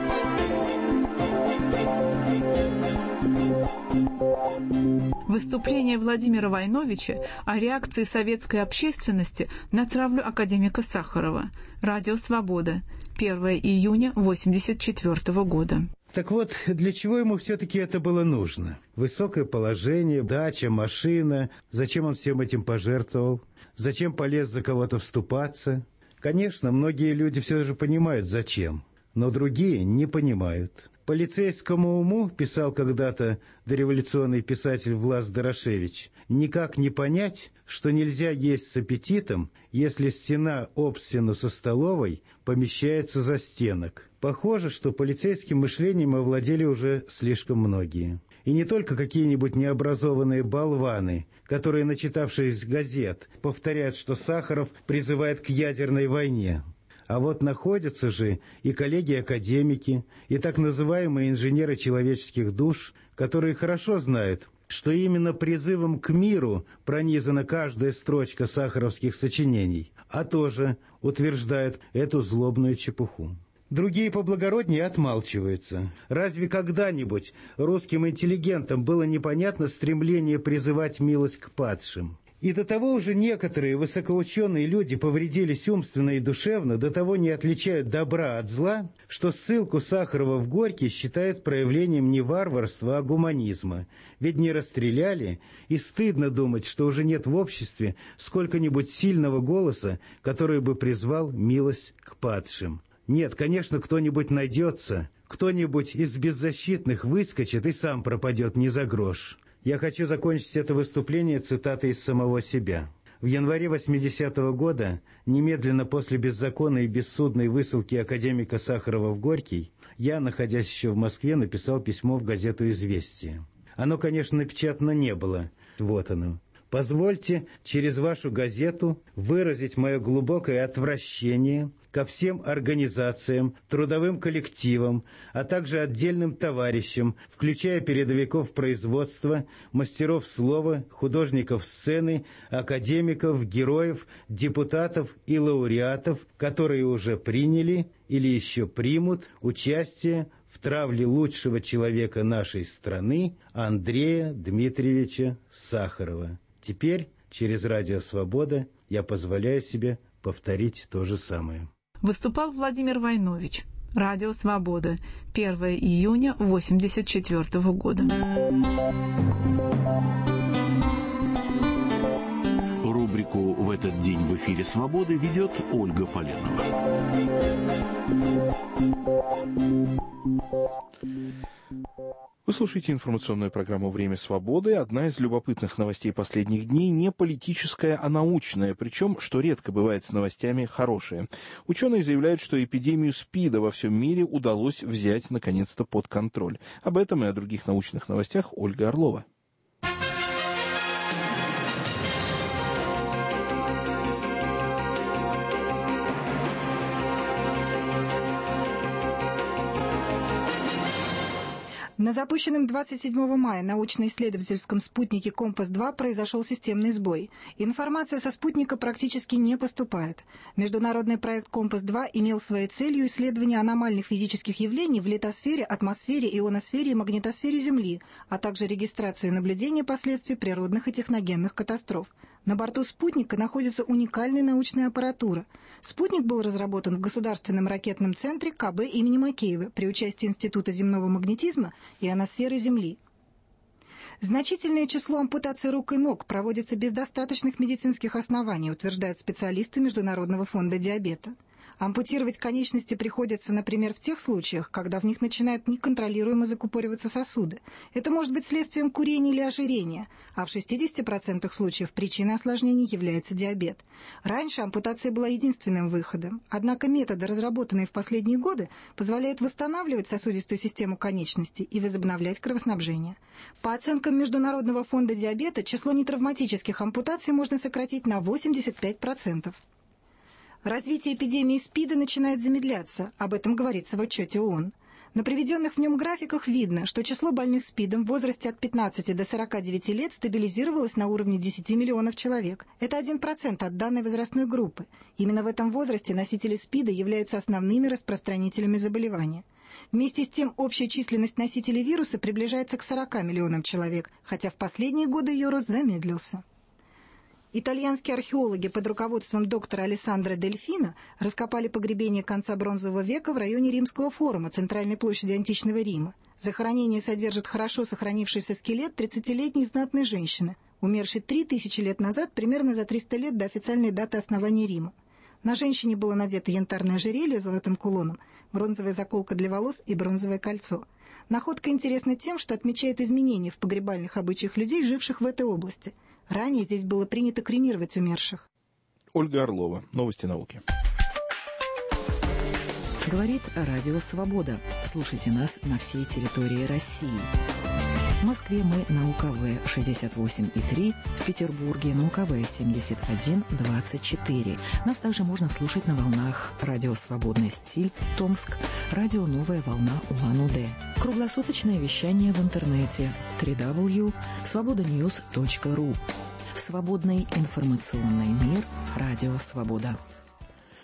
Выступление Владимира Войновича о реакции советской общественности на травлю академика Сахарова. Радио «Свобода». первое июня восемьдесят четвёртого года. Так вот, для чего ему все-таки это было нужно? Высокое положение, дача, машина. Зачем он всем этим пожертвовал? Зачем полез за кого-то вступаться? Конечно, многие люди все же понимают, зачем. Но другие не понимают. Полицейскому уму, писал когда-то дореволюционный писатель Влас Дорошевич, никак не понять, что нельзя есть с аппетитом, если стена об стену со столовой помещается за стенок. Похоже, что полицейским мышлением овладели уже слишком многие. И не только какие-нибудь необразованные болваны, которые, начитавшись газет, повторяют, что Сахаров призывает к ядерной войне. А вот находятся же и коллеги-академики, и так называемые инженеры человеческих душ, которые хорошо знают, что именно призывом к миру пронизана каждая строчка сахаровских сочинений, а тоже утверждают эту злобную чепуху. Другие поблагороднее отмалчиваются. Разве когда-нибудь русским интеллигентам было непонятно стремление призывать милость к падшим? И до того уже некоторые высокоученые люди повредились умственно и душевно, до того не отличают добра от зла, что ссылку Сахарова в Горький считают проявлением не варварства, а гуманизма. Ведь не расстреляли, и стыдно думать, что уже нет в обществе сколько-нибудь сильного голоса, который бы призвал милость к падшим. Нет, конечно, кто-нибудь найдется, кто-нибудь из беззащитных выскочит и сам пропадет не за грош. Я хочу закончить это выступление цитатой из самого себя. В январе восьмидесятого года, немедленно после беззаконной и бессудной высылки академика Сахарова в Горький, я, находясь еще в Москве, написал письмо в газету «Известия». Оно, конечно, напечатано не было. Вот оно. Позвольте через вашу газету выразить мое глубокое отвращение ко всем организациям, трудовым коллективам, а также отдельным товарищам, включая передовиков производства, мастеров слова, художников сцены, академиков, героев, депутатов и лауреатов, которые уже приняли или еще примут участие в травле лучшего человека нашей страны Андрея Дмитриевича Сахарова. Теперь, через Радио Свобода, я позволяю себе повторить то же самое. Выступал Владимир Войнович. Радио Свобода. первое июня восемьдесят четвёртого года. Рубрику «В этот день в эфире Свободы» ведет Ольга Поленова. Вы слушаете информационную программу «Время свободы». Одна из любопытных новостей последних дней не политическая, а научная, причем, что редко бывает с новостями, хорошая. Ученые заявляют, что эпидемию СПИДа во всем мире удалось взять, наконец-то, под контроль. Об этом и о других научных новостях Ольга Орлова. На запущенном двадцать седьмого мая научно-исследовательском спутнике «Компас-два» произошел системный сбой. Информация со спутника практически не поступает. Международный проект «Компас-два» имел своей целью исследование аномальных физических явлений в литосфере, атмосфере, ионосфере и магнитосфере Земли, а также регистрацию и наблюдение последствий природных и техногенных катастроф. На борту спутника находится уникальная научная аппаратура. Спутник был разработан в Государственном ракетном центре ка бэ имени Макеева при участии Института земного магнетизма и ионосферы Земли. Значительное число ампутаций рук и ног проводится без достаточных медицинских оснований, утверждают специалисты Международного фонда диабета. Ампутировать конечности приходится, например, в тех случаях, когда в них начинают неконтролируемо закупориваться сосуды. Это может быть следствием курения или ожирения, а в шестидесяти процентах случаев причиной осложнений является диабет. Раньше ампутация была единственным выходом, однако методы, разработанные в последние годы, позволяют восстанавливать сосудистую систему конечностей и возобновлять кровоснабжение. По оценкам Международного фонда диабета, число нетравматических ампутаций можно сократить на восемьдесят пять процентов. Развитие эпидемии СПИДа начинает замедляться, об этом говорится в отчете ООН. На приведенных в нем графиках видно, что число больных СПИДом в возрасте от пятнадцати до сорока девяти лет стабилизировалось на уровне десяти миллионов человек. Это один процент от данной возрастной группы. Именно в этом возрасте носители СПИДа являются основными распространителями заболевания. Вместе с тем, общая численность носителей вируса приближается к сорока миллионам человек, хотя в последние годы ее рост замедлился. Итальянские археологи под руководством доктора Алессандро Дельфино раскопали погребение конца бронзового века в районе Римского форума, центральной площади античного Рима. Захоронение содержит хорошо сохранившийся скелет тридцатилетней знатной женщины, умершей три тысячи лет назад, примерно за триста лет до официальной даты основания Рима. На женщине было надето янтарное ожерелье с золотым кулоном, бронзовая заколка для волос и бронзовое кольцо. Находка интересна тем, что отмечает изменения в погребальных обычаях людей, живших в этой области. Ранее здесь было принято кремировать умерших. Ольга Орлова. Новости науки. Говорит Радио Свобода. Слушайте нас на всей территории России. В Москве мы на У Ка Вэ шестьдесят восемь и три, в Петербурге на У Ка Вэ семьдесят один двадцать четыре. Нас также можно слушать на волнах Радио Свободный стиль, Томск, Радио Новая волна Улан-Удэ. Круглосуточное вещание в интернете дабл ю дабл ю дабл ю точка свобода ньюс точка ру. Свободный информационный мир. Радио Свобода.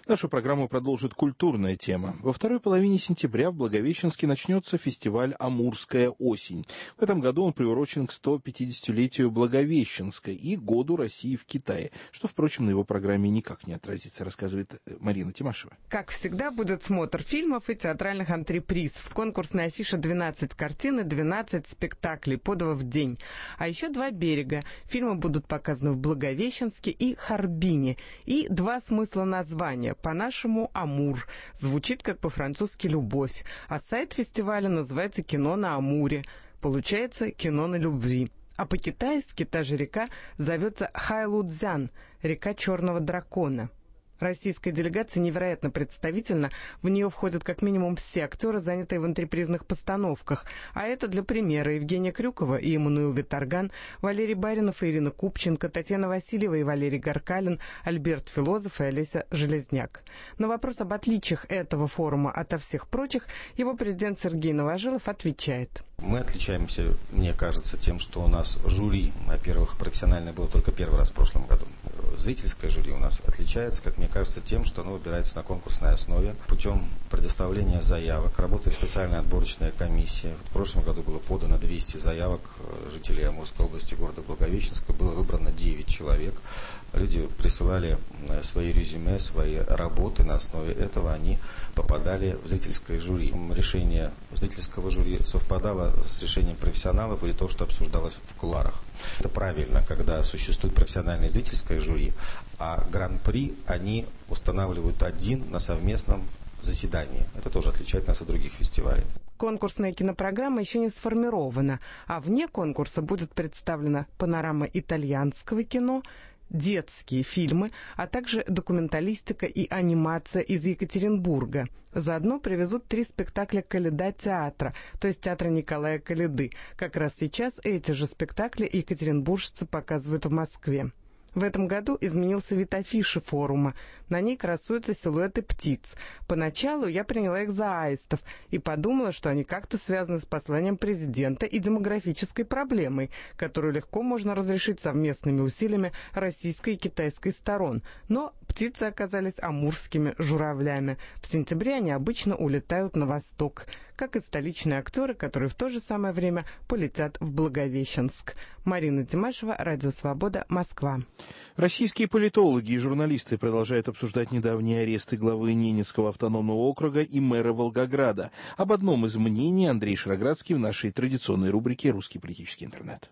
Нашу программу продолжит культурная тема. Во второй половине сентября в Благовещенске начнется фестиваль «Амурская осень». В этом году он приурочен к сто пятидесятилетию Благовещенска и году России в Китае, что, впрочем, на его программе никак не отразится, рассказывает Марина Тимашева. Как всегда, будет смотр фильмов и театральных антреприз. В конкурсной афише двенадцать картин и двенадцать спектаклей по два в день. А еще два берега. Фильмы будут показаны в Благовещенске и Харбине. И два смысла названия. По-нашему «Амур». Звучит как по-французски «любовь». А сайт фестиваля называется «Кино на Амуре». Получается «Кино на любви». А по-китайски та же река зовется Хайлудзян, река Черного дракона. Российская делегация невероятно представительна. В нее входят как минимум все актеры, занятые в антрепризных постановках. А это, для примера, Евгения Крюкова и Эммануил Виторган, Валерий Баринов и Ирина Купченко, Татьяна Васильева и Валерий Гаркалин, Альберт Филозов и Олеся Железняк. На вопрос об отличиях этого форума ото всех прочих его президент Сергей Новожилов отвечает. Мы отличаемся, мне кажется, тем, что у нас жюри, во-первых, профессиональное было только первый раз в прошлом году. Зрительское жюри у нас отличается, как мне кажется, тем, что оно выбирается на конкурсной основе путем предоставления заявок. Работает специальная отборочная комиссия. В прошлом году было подано двести заявок жителей Амурской области, города Благовещенска. Было выбрано девять человек. Люди присылали свои резюме, свои работы. На основе этого они попадали в зрительское жюри. Решение зрительского жюри совпадало с решением профессионалов или то, что обсуждалось в кулуарах. Это правильно, когда существует профессиональное зрительское жюри, а гран-при они устанавливают один на совместном заседании. Это тоже отличает нас от других фестивалей. Конкурсная кинопрограмма еще не сформирована, а вне конкурса будет представлена панорама итальянского кино, детские фильмы, а также документалистика и анимация из Екатеринбурга. Заодно привезут три спектакля «Коляда» театра, то есть театра Николая Коляды. Как раз сейчас эти же спектакли екатеринбуржцы показывают в Москве. В этом году изменился вид афиши форума. На ней красуются силуэты птиц. Поначалу я приняла их за аистов и подумала, что они как-то связаны с посланием президента и демографической проблемой, которую легко можно разрешить совместными усилиями российской и китайской сторон. Но птицы оказались амурскими журавлями. В сентябре они обычно улетают на восток, как и столичные актеры, которые в то же самое время полетят в Благовещенск. Марина Тимашева, Радио Свобода, Москва. Российские политологи и журналисты продолжают обсуждать недавние аресты главы Ненецкого автономного округа и мэра Волгограда. Об одном из мнений Андрей Шароградский в нашей традиционной рубрике «Русский политический интернет».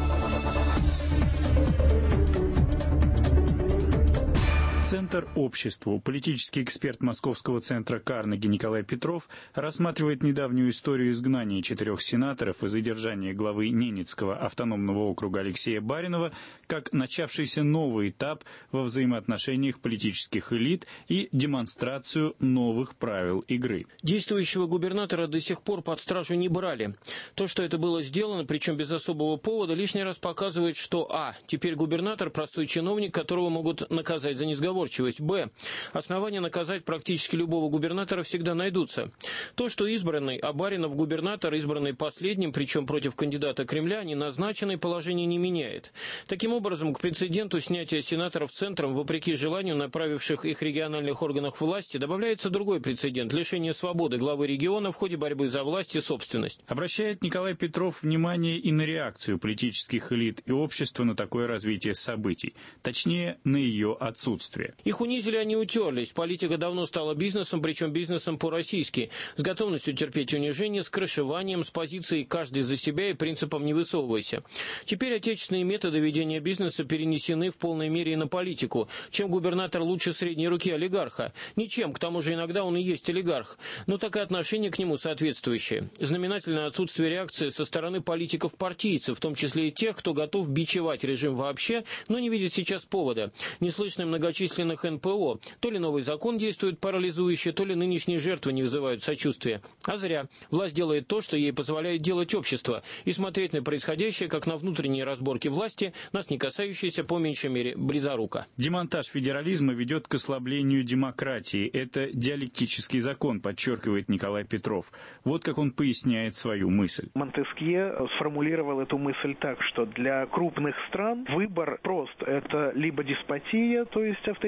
Центр обществу. Политический эксперт Московского центра Карнеги Николай Петров рассматривает недавнюю историю изгнания четырех сенаторов и задержания главы Ненецкого автономного округа Алексея Баринова как начавшийся новый этап во взаимоотношениях политических элит и демонстрацию новых правил игры. Действующего губернатора до сих пор под стражу не брали. То, что это было сделано, причем без особого повода, лишний раз показывает, что а. Теперь губернатор – простой чиновник, которого могут наказать за несговорчивость. Б. Основания наказать практически любого губернатора всегда найдутся. То, что избранный, а Баринов губернатор, избранный последним, причем против кандидата Кремля, не назначенный, положение не меняет. Таким образом, к прецеденту снятия сенаторов центром, вопреки желанию направивших их региональных органах власти, добавляется другой прецедент – лишение свободы главы региона в ходе борьбы за власть и собственность. Обращает Николай Петров внимание и на реакцию политических элит и общества на такое развитие событий, точнее, на ее отсутствие. Их унизили, они утерлись. Политика давно стала бизнесом, причем бизнесом по-российски. С готовностью терпеть унижение, с крышеванием, с позицией «каждый за себя» и принципом «не высовывайся». Теперь отечественные методы ведения бизнеса перенесены в полной мере и на политику. Чем губернатор лучше средней руки олигарха? Ничем, к тому же иногда он и есть олигарх. Но так и отношение к нему соответствующее. Знаменательное отсутствие реакции со стороны политиков-партийцев, в том числе и тех, кто готов бичевать режим вообще, но не видит сейчас повода. Не слышно многочисленных эн пэ о. То ли новый закон действует парализующе, то ли нынешние жертвы не вызывают сочувствия. А зря. Власть делает то, что ей позволяет делать общество, и смотреть на происходящее, как на внутренние разборки власти, нас не касающиеся, по меньшей мере, близоруко. Демонтаж федерализма ведет к ослаблению демократии. Это диалектический закон, подчеркивает Николай Петров. Вот как он поясняет свою мысль. Монтескье сформулировал эту мысль так, что для крупных стран выбор прост. Это либо деспотия, то есть авторитаризм,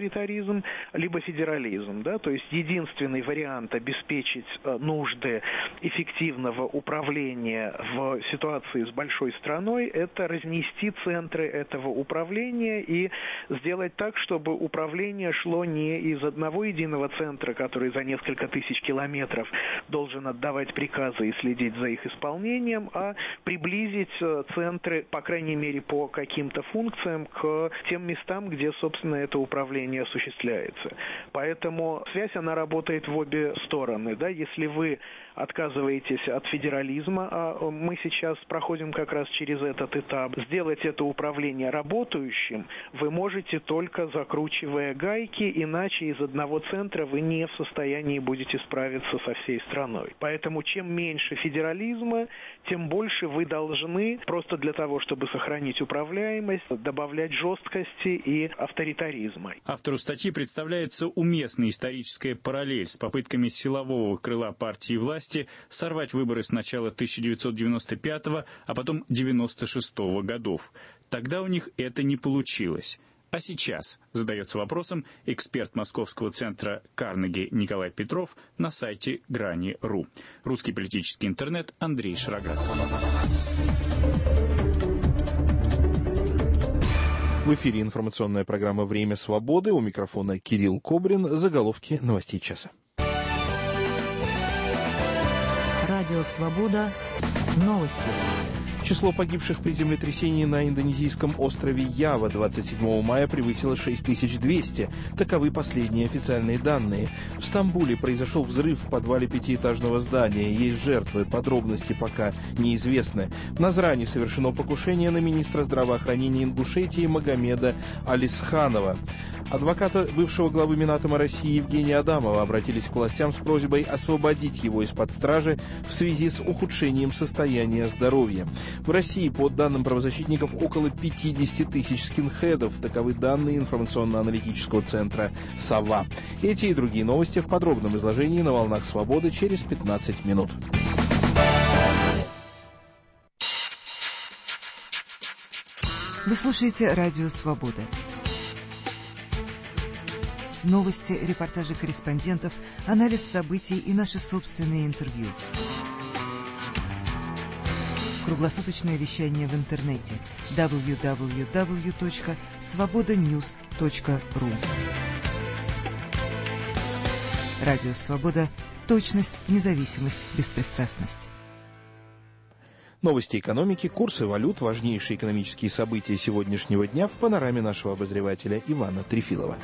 авторитаризм, либо федерализм, да, то есть единственный вариант обеспечить нужды эффективного управления в ситуации с большой страной – это разнести центры этого управления и сделать так, чтобы управление шло не из одного единого центра, который за несколько тысяч километров должен отдавать приказы и следить за их исполнением, а приблизить центры, по крайней мере, по каким-то функциям к тем местам, где, собственно, это управление осуществляется. Поэтому связь, она работает в обе стороны. Да? Если вы отказываетесь от федерализма, а мы сейчас проходим как раз через этот этап, сделать это управление работающим вы можете только закручивая гайки, иначе из одного центра вы не в состоянии будете справиться со всей страной. Поэтому чем меньше федерализма, тем больше вы должны, просто для того, чтобы сохранить управляемость, добавлять жесткости и авторитаризма. Автору статьи представляется уместная историческая параллель с попытками силового крыла партии власти сорвать выборы с начала тысяча девятьсот девяносто пятого, а потом девяносто шестого годов. Тогда у них это не получилось. А сейчас, задается вопросом эксперт Московского центра Карнеги Николай Петров на сайте Грани точка ру. Русский политический интернет, Андрей Шароградский. В эфире информационная программа «Время свободы». У микрофона Кирилл Кобрин. Заголовки новостей часа. Радио «Свобода». Новости. Число погибших при землетрясении на индонезийском острове Ява двадцать седьмого мая превысило шесть тысяч двести. Таковы последние официальные данные. В Стамбуле произошел взрыв в подвале пятиэтажного здания. Есть жертвы, подробности пока неизвестны. В Назрани совершено покушение на министра здравоохранения Ингушетии Магомеда Алисханова. Адвокаты бывшего главы Минатома России Евгения Адамова обратились к властям с просьбой освободить его из-под стражи в связи с ухудшением состояния здоровья. В России, по данным правозащитников, около пятьдесят тысяч скинхедов. Таковы данные информационно-аналитического центра «Сова». Эти и другие новости в подробном изложении на «Волнах Свободы» через пятнадцать минут. Вы слушаете «Радио Свобода». Новости, репортажи корреспондентов, анализ событий и наши собственные интервью. Круглосуточное вещание в интернете дабл ю дабл ю дабл ю точка свобода ньюс точка ру. Радио «Свобода». Точность, независимость, беспристрастность. Новости экономики, курсы валют, важнейшие экономические события сегодняшнего дня в панораме нашего обозревателя Ивана Трефилова.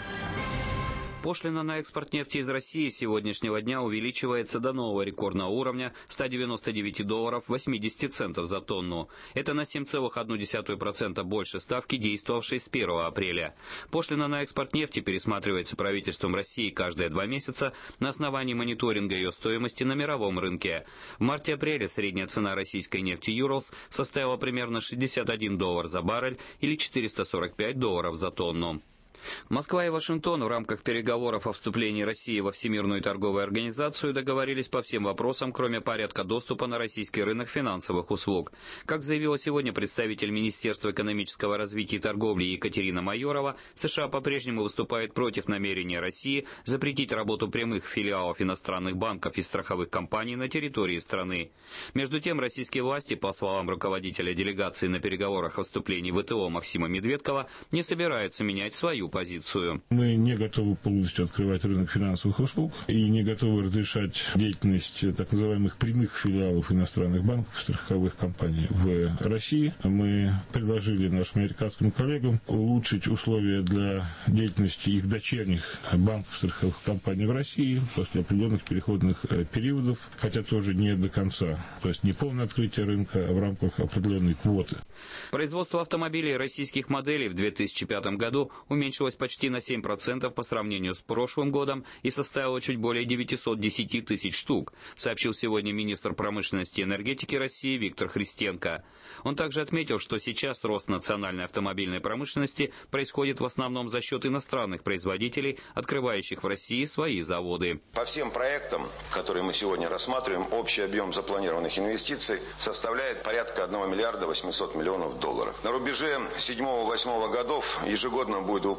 Пошлина на экспорт нефти из России с сегодняшнего дня увеличивается до нового рекордного уровня ста девяноста девяти долларов восемьдесят центов за тонну. Это на семь целых одну десятую процента больше ставки, действовавшей с первого апреля. Пошлина на экспорт нефти пересматривается правительством России каждые два месяца на основании мониторинга ее стоимости на мировом рынке. В марте-апреле средняя цена российской нефти Urals составила примерно шестьдесят один доллар за баррель или четыреста сорок пять долларов за тонну. Москва и Вашингтон в рамках переговоров о вступлении России во Всемирную торговую организацию договорились по всем вопросам, кроме порядка доступа на российский рынок финансовых услуг. Как заявила сегодня представитель Министерства экономического развития и торговли Екатерина Майорова, США по-прежнему выступает против намерения России запретить работу прямых филиалов иностранных банков и страховых компаний на территории страны. Между тем, российские власти, по словам руководителя делегации на переговорах о вступлении в ВТО Максима Медведкова, не собираются менять свою позицию. Мы не готовы полностью открывать рынок финансовых услуг и не готовы разрешать деятельность так называемых прямых филиалов иностранных банков, страховых компаний в России. Мы предложили нашим американским коллегам улучшить условия для деятельности их дочерних банков, страховых компаний в России после определенных переходных периодов, хотя тоже не до конца. То есть не полное открытие рынка, а в рамках определенной квоты. Производство автомобилей российских моделей в две тысячи пятом году уменьшилось почти на семь процентов по сравнению с прошлым годом и составило чуть более девятьсот десять тысяч штук, сообщил сегодня министр промышленности и энергетики России Виктор Христенко. Он также отметил, что сейчас рост национальной автомобильной промышленности происходит в основном за счет иностранных производителей, открывающих в России свои заводы. По всем проектам, которые мы сегодня рассматриваем, общий объем запланированных инвестиций составляет порядка одного миллиарда восьмисот миллионов долларов. На рубеже седьмого-восьмого годов ежегодно будет выпускаться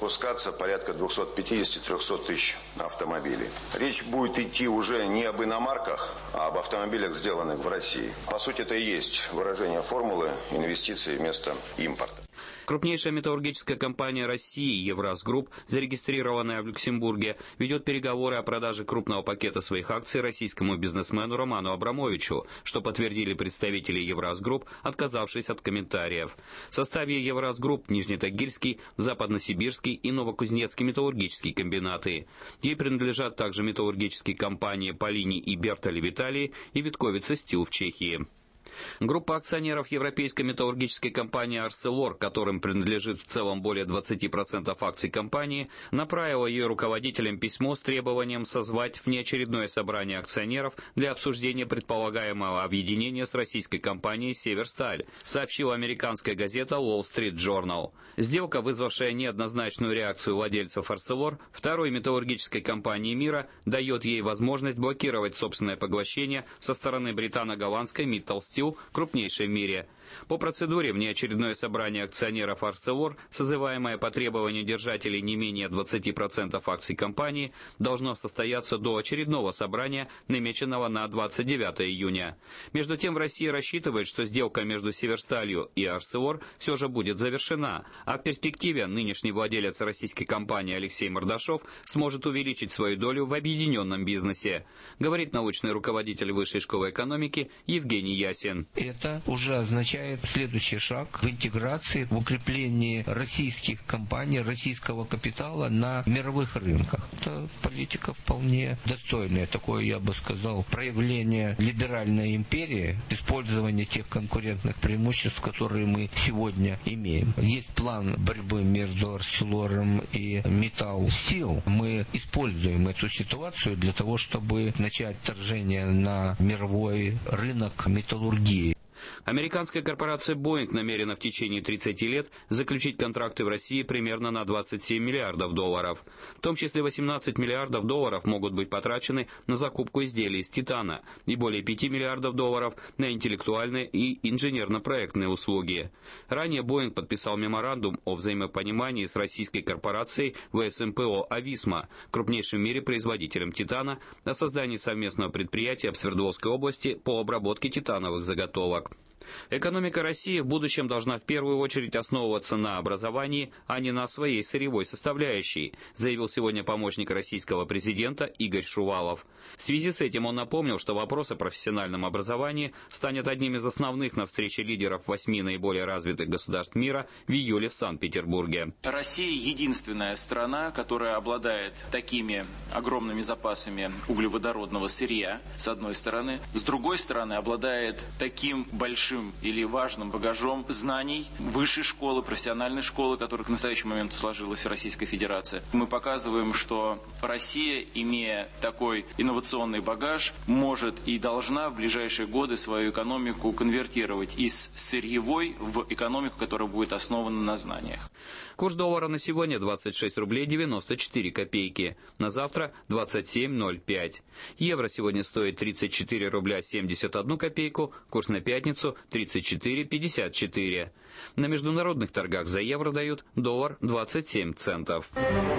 выпускаться порядка двухсот пятидесяти — трехсот тысяч автомобилей. Речь будет идти уже не об иномарках, а об автомобилях, сделанных в России. По сути, это и есть выражение формулы инвестиций вместо импорта. Крупнейшая металлургическая компания России «Евразгрупп», зарегистрированная в Люксембурге, ведет переговоры о продаже крупного пакета своих акций российскому бизнесмену Роману Абрамовичу, что подтвердили представители «Евразгрупп», отказавшись от комментариев. В составе «Евразгрупп» Нижнетагильский, Западносибирский и Новокузнецкий металлургические комбинаты. Ей принадлежат также металлургические компании «Полини» и «Бертоли» в Италии и «Витковица Стил» в Чехии. Группа акционеров европейской металлургической компании «Арселор», которым принадлежит в целом более двадцати процентов акций компании, направила ее руководителям письмо с требованием созвать внеочередное собрание акционеров для обсуждения предполагаемого объединения с российской компанией «Северсталь», сообщила американская газета Wall Street Journal. Сделка, вызвавшая неоднозначную реакцию владельцев «Арселор», второй металлургической компании мира, дает ей возможность блокировать собственное поглощение со стороны британо-голландской Mittal Steel, крупнейшей в мире. По процедуре внеочередное собрание акционеров «Арселор», созываемое по требованию держателей не менее двадцати процентов акций компании, должно состояться до очередного собрания, намеченного на двадцать девятое июня. Между тем, в России рассчитывает, что сделка между «Северсталью» и «Арселор» все же будет завершена, а в перспективе нынешний владелец российской компании Алексей Мордашов сможет увеличить свою долю в объединенном бизнесе, говорит научный руководитель Высшей школы экономики Евгений Ясин. Это уже означает следующий шаг в интеграции, в укреплении российских компаний, российского капитала на мировых рынках. Это политика вполне достойная, такое, я бы сказал, проявление либеральной империи, использование тех конкурентных преимуществ, которые мы сегодня имеем. Есть план борьбы между Арселором и Mittal Steel. Мы используем эту ситуацию для того, чтобы начать вторжение на мировой рынок металлургии. Американская корпорация Boeing намерена в течение тридцати лет заключить контракты в России примерно на двадцать семь миллиардов долларов. В том числе восемнадцать миллиардов долларов могут быть потрачены на закупку изделий из титана и более пяти миллиардов долларов на интеллектуальные и инженерно-проектные услуги. Ранее Boeing подписал меморандум о взаимопонимании с российской корпорацией вэ эс эм пэ о «Ависма», крупнейшим в мире производителем титана, о создании совместного предприятия в Свердловской области по обработке титановых заготовок. Экономика России в будущем должна в первую очередь основываться на образовании, а не на своей сырьевой составляющей, заявил сегодня помощник российского президента Игорь Шувалов. В связи с этим он напомнил, что вопрос о профессиональном образовании станет одним из основных на встрече лидеров восьми наиболее развитых государств мира в июле в Санкт-Петербурге. Россия единственная страна, которая обладает такими огромными запасами углеводородного сырья, с одной стороны, с другой стороны, обладает таким большим или важным багажом знаний высшей школы, профессиональной школы, которых в настоящий момент сложилась Российская Федерация. Мы показываем, что Россия, имея такой инновационный багаж, может и должна в ближайшие годы свою экономику конвертировать из сырьевой в экономику, которая будет основана на знаниях. Курс доллара на сегодня двадцать шесть рублей девяносто четыре копейки, на завтра двадцать семь ноль пять. Евро сегодня стоит тридцать четыре рубля семьдесят одну копейку, курс на пятницу тридцать четыре пятьдесят четыре. На международных торгах за евро дают доллар двадцать семь центов.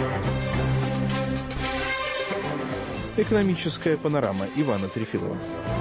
Экономическая панорама Ивана Трефилова.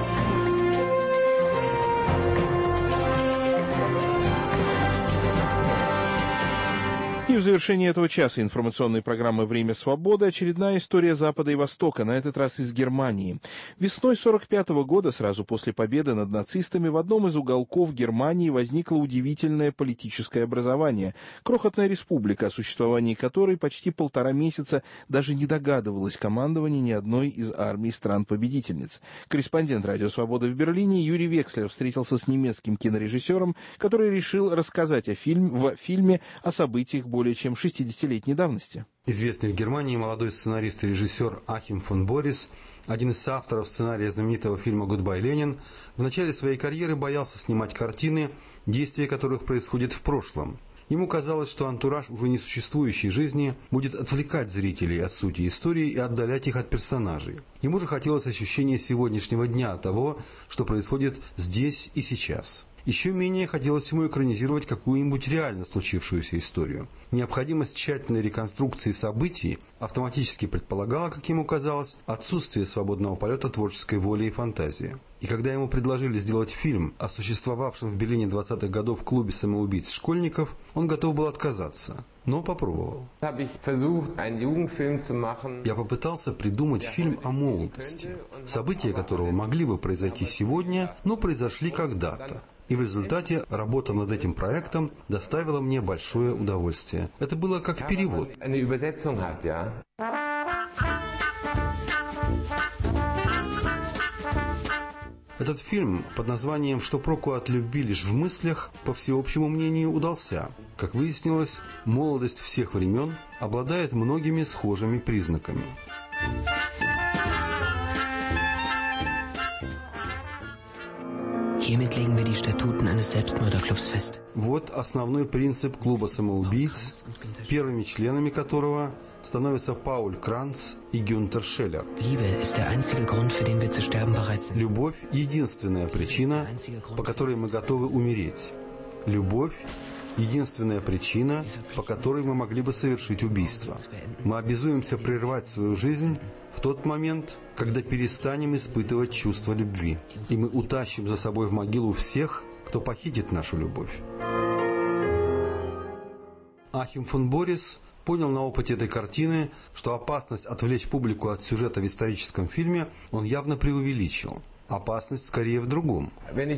И в завершении этого часа информационной программы «Время свободы» очередная история Запада и Востока, на этот раз из Германии. Весной сорок пятого года, сразу после победы над нацистами, в одном из уголков Германии возникло удивительное политическое образование – крохотная республика, о существовании которой почти полтора месяца даже не догадывалось командование ни одной из армий стран-победительниц. Корреспондент «Радио Свобода» в Берлине Юрий Векслер встретился с немецким кинорежиссером, который решил рассказать о фильме, в фильме о событиях более чем шестидесятилетней давности. Известный в Германии молодой сценарист и режиссер Ахим фон Борис, один из соавторов сценария знаменитого фильма «Гудбай, Ленин», в начале своей карьеры боялся снимать картины, действия которых происходят в прошлом. Ему казалось, что антураж уже несуществующей жизни будет отвлекать зрителей от сути истории и отдалять их от персонажей. Ему же хотелось ощущения сегодняшнего дня, того, что происходит здесь и сейчас. Еще менее хотелось ему экранизировать какую-нибудь реально случившуюся историю. Необходимость тщательной реконструкции событий автоматически предполагала, как ему казалось, отсутствие свободного полета творческой воли и фантазии. И когда ему предложили сделать фильм о существовавшем в Берлине двадцатых годов клубе самоубийц школьников, он готов был отказаться, но попробовал. Я попытался придумать фильм о молодости, события которого могли бы произойти сегодня, но произошли когда-то. И в результате работа над этим проектом доставила мне большое удовольствие. Это было как перевод. Этот фильм под названием «Что проку от любви лишь в мыслях» по всеобщему мнению удался. Как выяснилось, молодость всех времен обладает многими схожими признаками. Вот основной принцип клуба самоубийц, первыми членами которого становятся Пауль Кранц и Гюнтер Шеллер. Любовь – единственная причина, по которой мы готовы умереть. Любовь – единственная причина, по которой мы могли бы совершить убийство. Мы обязуемся прервать свою жизнь в тот момент, когда перестанем испытывать чувство любви, и мы утащим за собой в могилу всех, кто похитит нашу любовь. Ахим фон Борис понял на опыте этой картины, что опасность отвлечь публику от сюжета в историческом фильме он явно преувеличил. Опасность скорее в другом.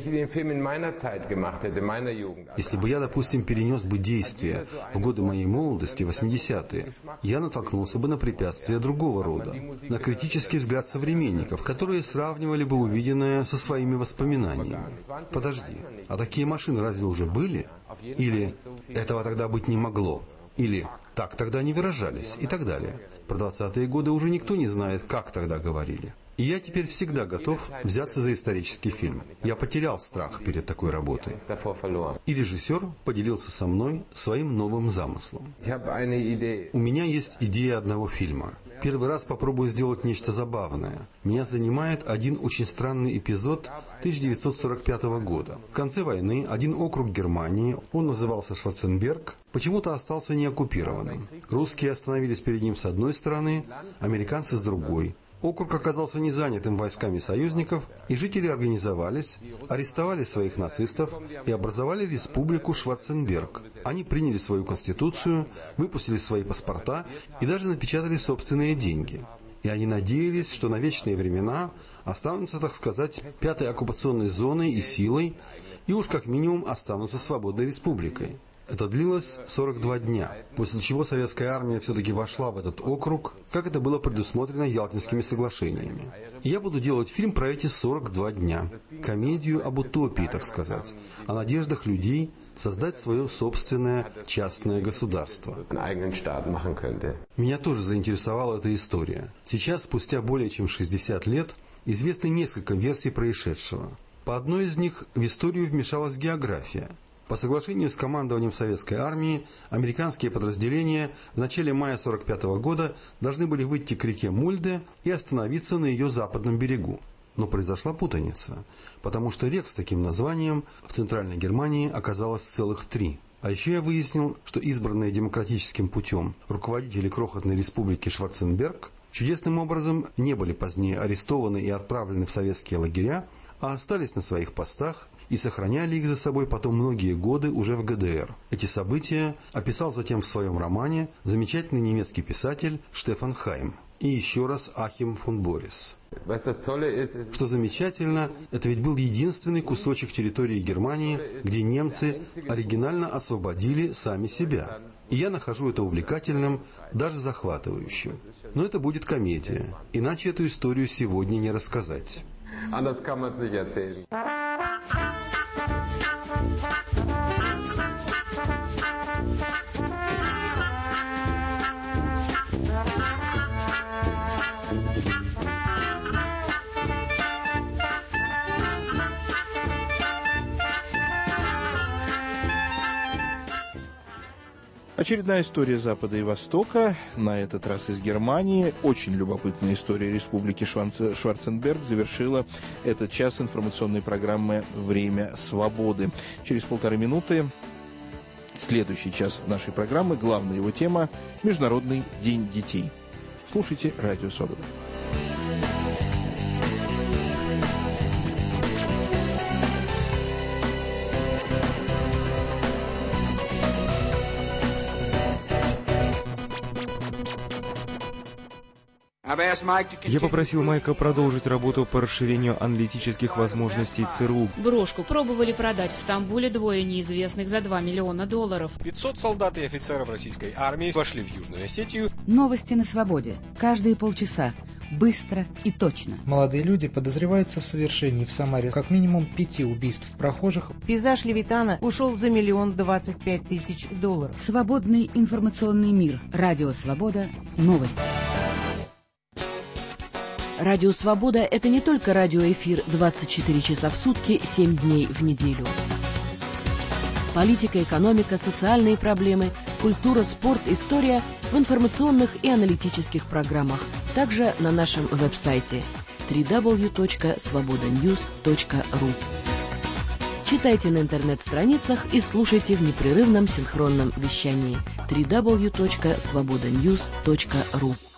Если бы я, допустим, перенес бы действие в годы моей молодости, восьмидесятые, я натолкнулся бы на препятствия другого рода, на критический взгляд современников, которые сравнивали бы увиденное со своими воспоминаниями. Подожди, а такие машины разве уже были? Или этого тогда быть не могло? Или так тогда не выражались? И так далее. Про двадцатые годы уже никто не знает, как тогда говорили. И я теперь всегда готов взяться за исторический фильм. Я потерял страх перед такой работой. И режиссер поделился со мной своим новым замыслом. У меня есть идея одного фильма. Первый раз попробую сделать нечто забавное. Меня занимает один очень странный эпизод тысяча девятьсот сорок пятого года. В конце войны один округ Германии, он назывался Шварценберг, почему-то остался неоккупированным. Русские остановились перед ним с одной стороны, американцы с другой. Округ оказался не занятым войсками союзников, и жители организовались, арестовали своих нацистов и образовали республику Шварценберг. Они приняли свою конституцию, выпустили свои паспорта и даже напечатали собственные деньги. И они надеялись, что на вечные времена останутся, так сказать, пятой оккупационной зоной и силой, и уж как минимум останутся свободной республикой. Это длилось сорок два дня, после чего советская армия все-таки вошла в этот округ, как это было предусмотрено Ялтинскими соглашениями. И я буду делать фильм про эти сорок два дня. Комедию об утопии, так сказать, о надеждах людей создать свое собственное частное государство. Меня тоже заинтересовала эта история. Сейчас, спустя более чем шестьдесят лет, известно несколько версий происшедшего. По одной из них в историю вмешалась география. По соглашению с командованием советской армии, американские подразделения в начале мая сорок пятого года должны были выйти к реке Мульде и остановиться на ее западном берегу. Но произошла путаница, потому что рек с таким названием в Центральной Германии оказалось целых три. А еще я выяснил, что избранные демократическим путем руководители крохотной республики Шварценберг чудесным образом не были позднее арестованы и отправлены в советские лагеря, а остались на своих постах и сохраняли их за собой потом многие годы уже в ГДР. Эти события описал затем в своем романе замечательный немецкий писатель Штефан Хайм. И еще раз Ахим фон Борис. Что замечательно, это ведь был единственный кусочек территории Германии, где немцы оригинально освободили сами себя. И я нахожу это увлекательным, даже захватывающим. Но это будет комедия, иначе эту историю сегодня не рассказать. Очередная история Запада и Востока, на этот раз из Германии. Очень любопытная история Республики Шварценберг завершила этот час информационной программы «Время свободы». Через полторы минуты следующий час нашей программы, главная его тема – Международный день детей. Слушайте «Радио Свобода». Я попросил Майка продолжить работу по расширению аналитических возможностей ЦРУ. Брошку пробовали продать в Стамбуле двое неизвестных за два миллиона долларов. пятьсот солдат и офицеров российской армии вошли в Южную Осетию. Новости на свободе. Каждые полчаса. Быстро и точно. Молодые люди подозреваются в совершении в Самаре как минимум пяти убийств прохожих. Пейзаж Левитана ушел за миллион двадцать пять тысяч долларов. Свободный информационный мир. Радио Свобода. Новости. Радио «Свобода» — это не только радиоэфир двадцать четыре часа в сутки, семь дней в неделю. Политика, экономика, социальные проблемы, культура, спорт, история в информационных и аналитических программах. Также на нашем веб-сайте дабл ю дабл ю дабл ю точка свобода ньюс точка ру. Читайте на интернет-страницах и слушайте в непрерывном синхронном вещании дабл ю дабл ю дабл ю точка свобода ньюс точка ру.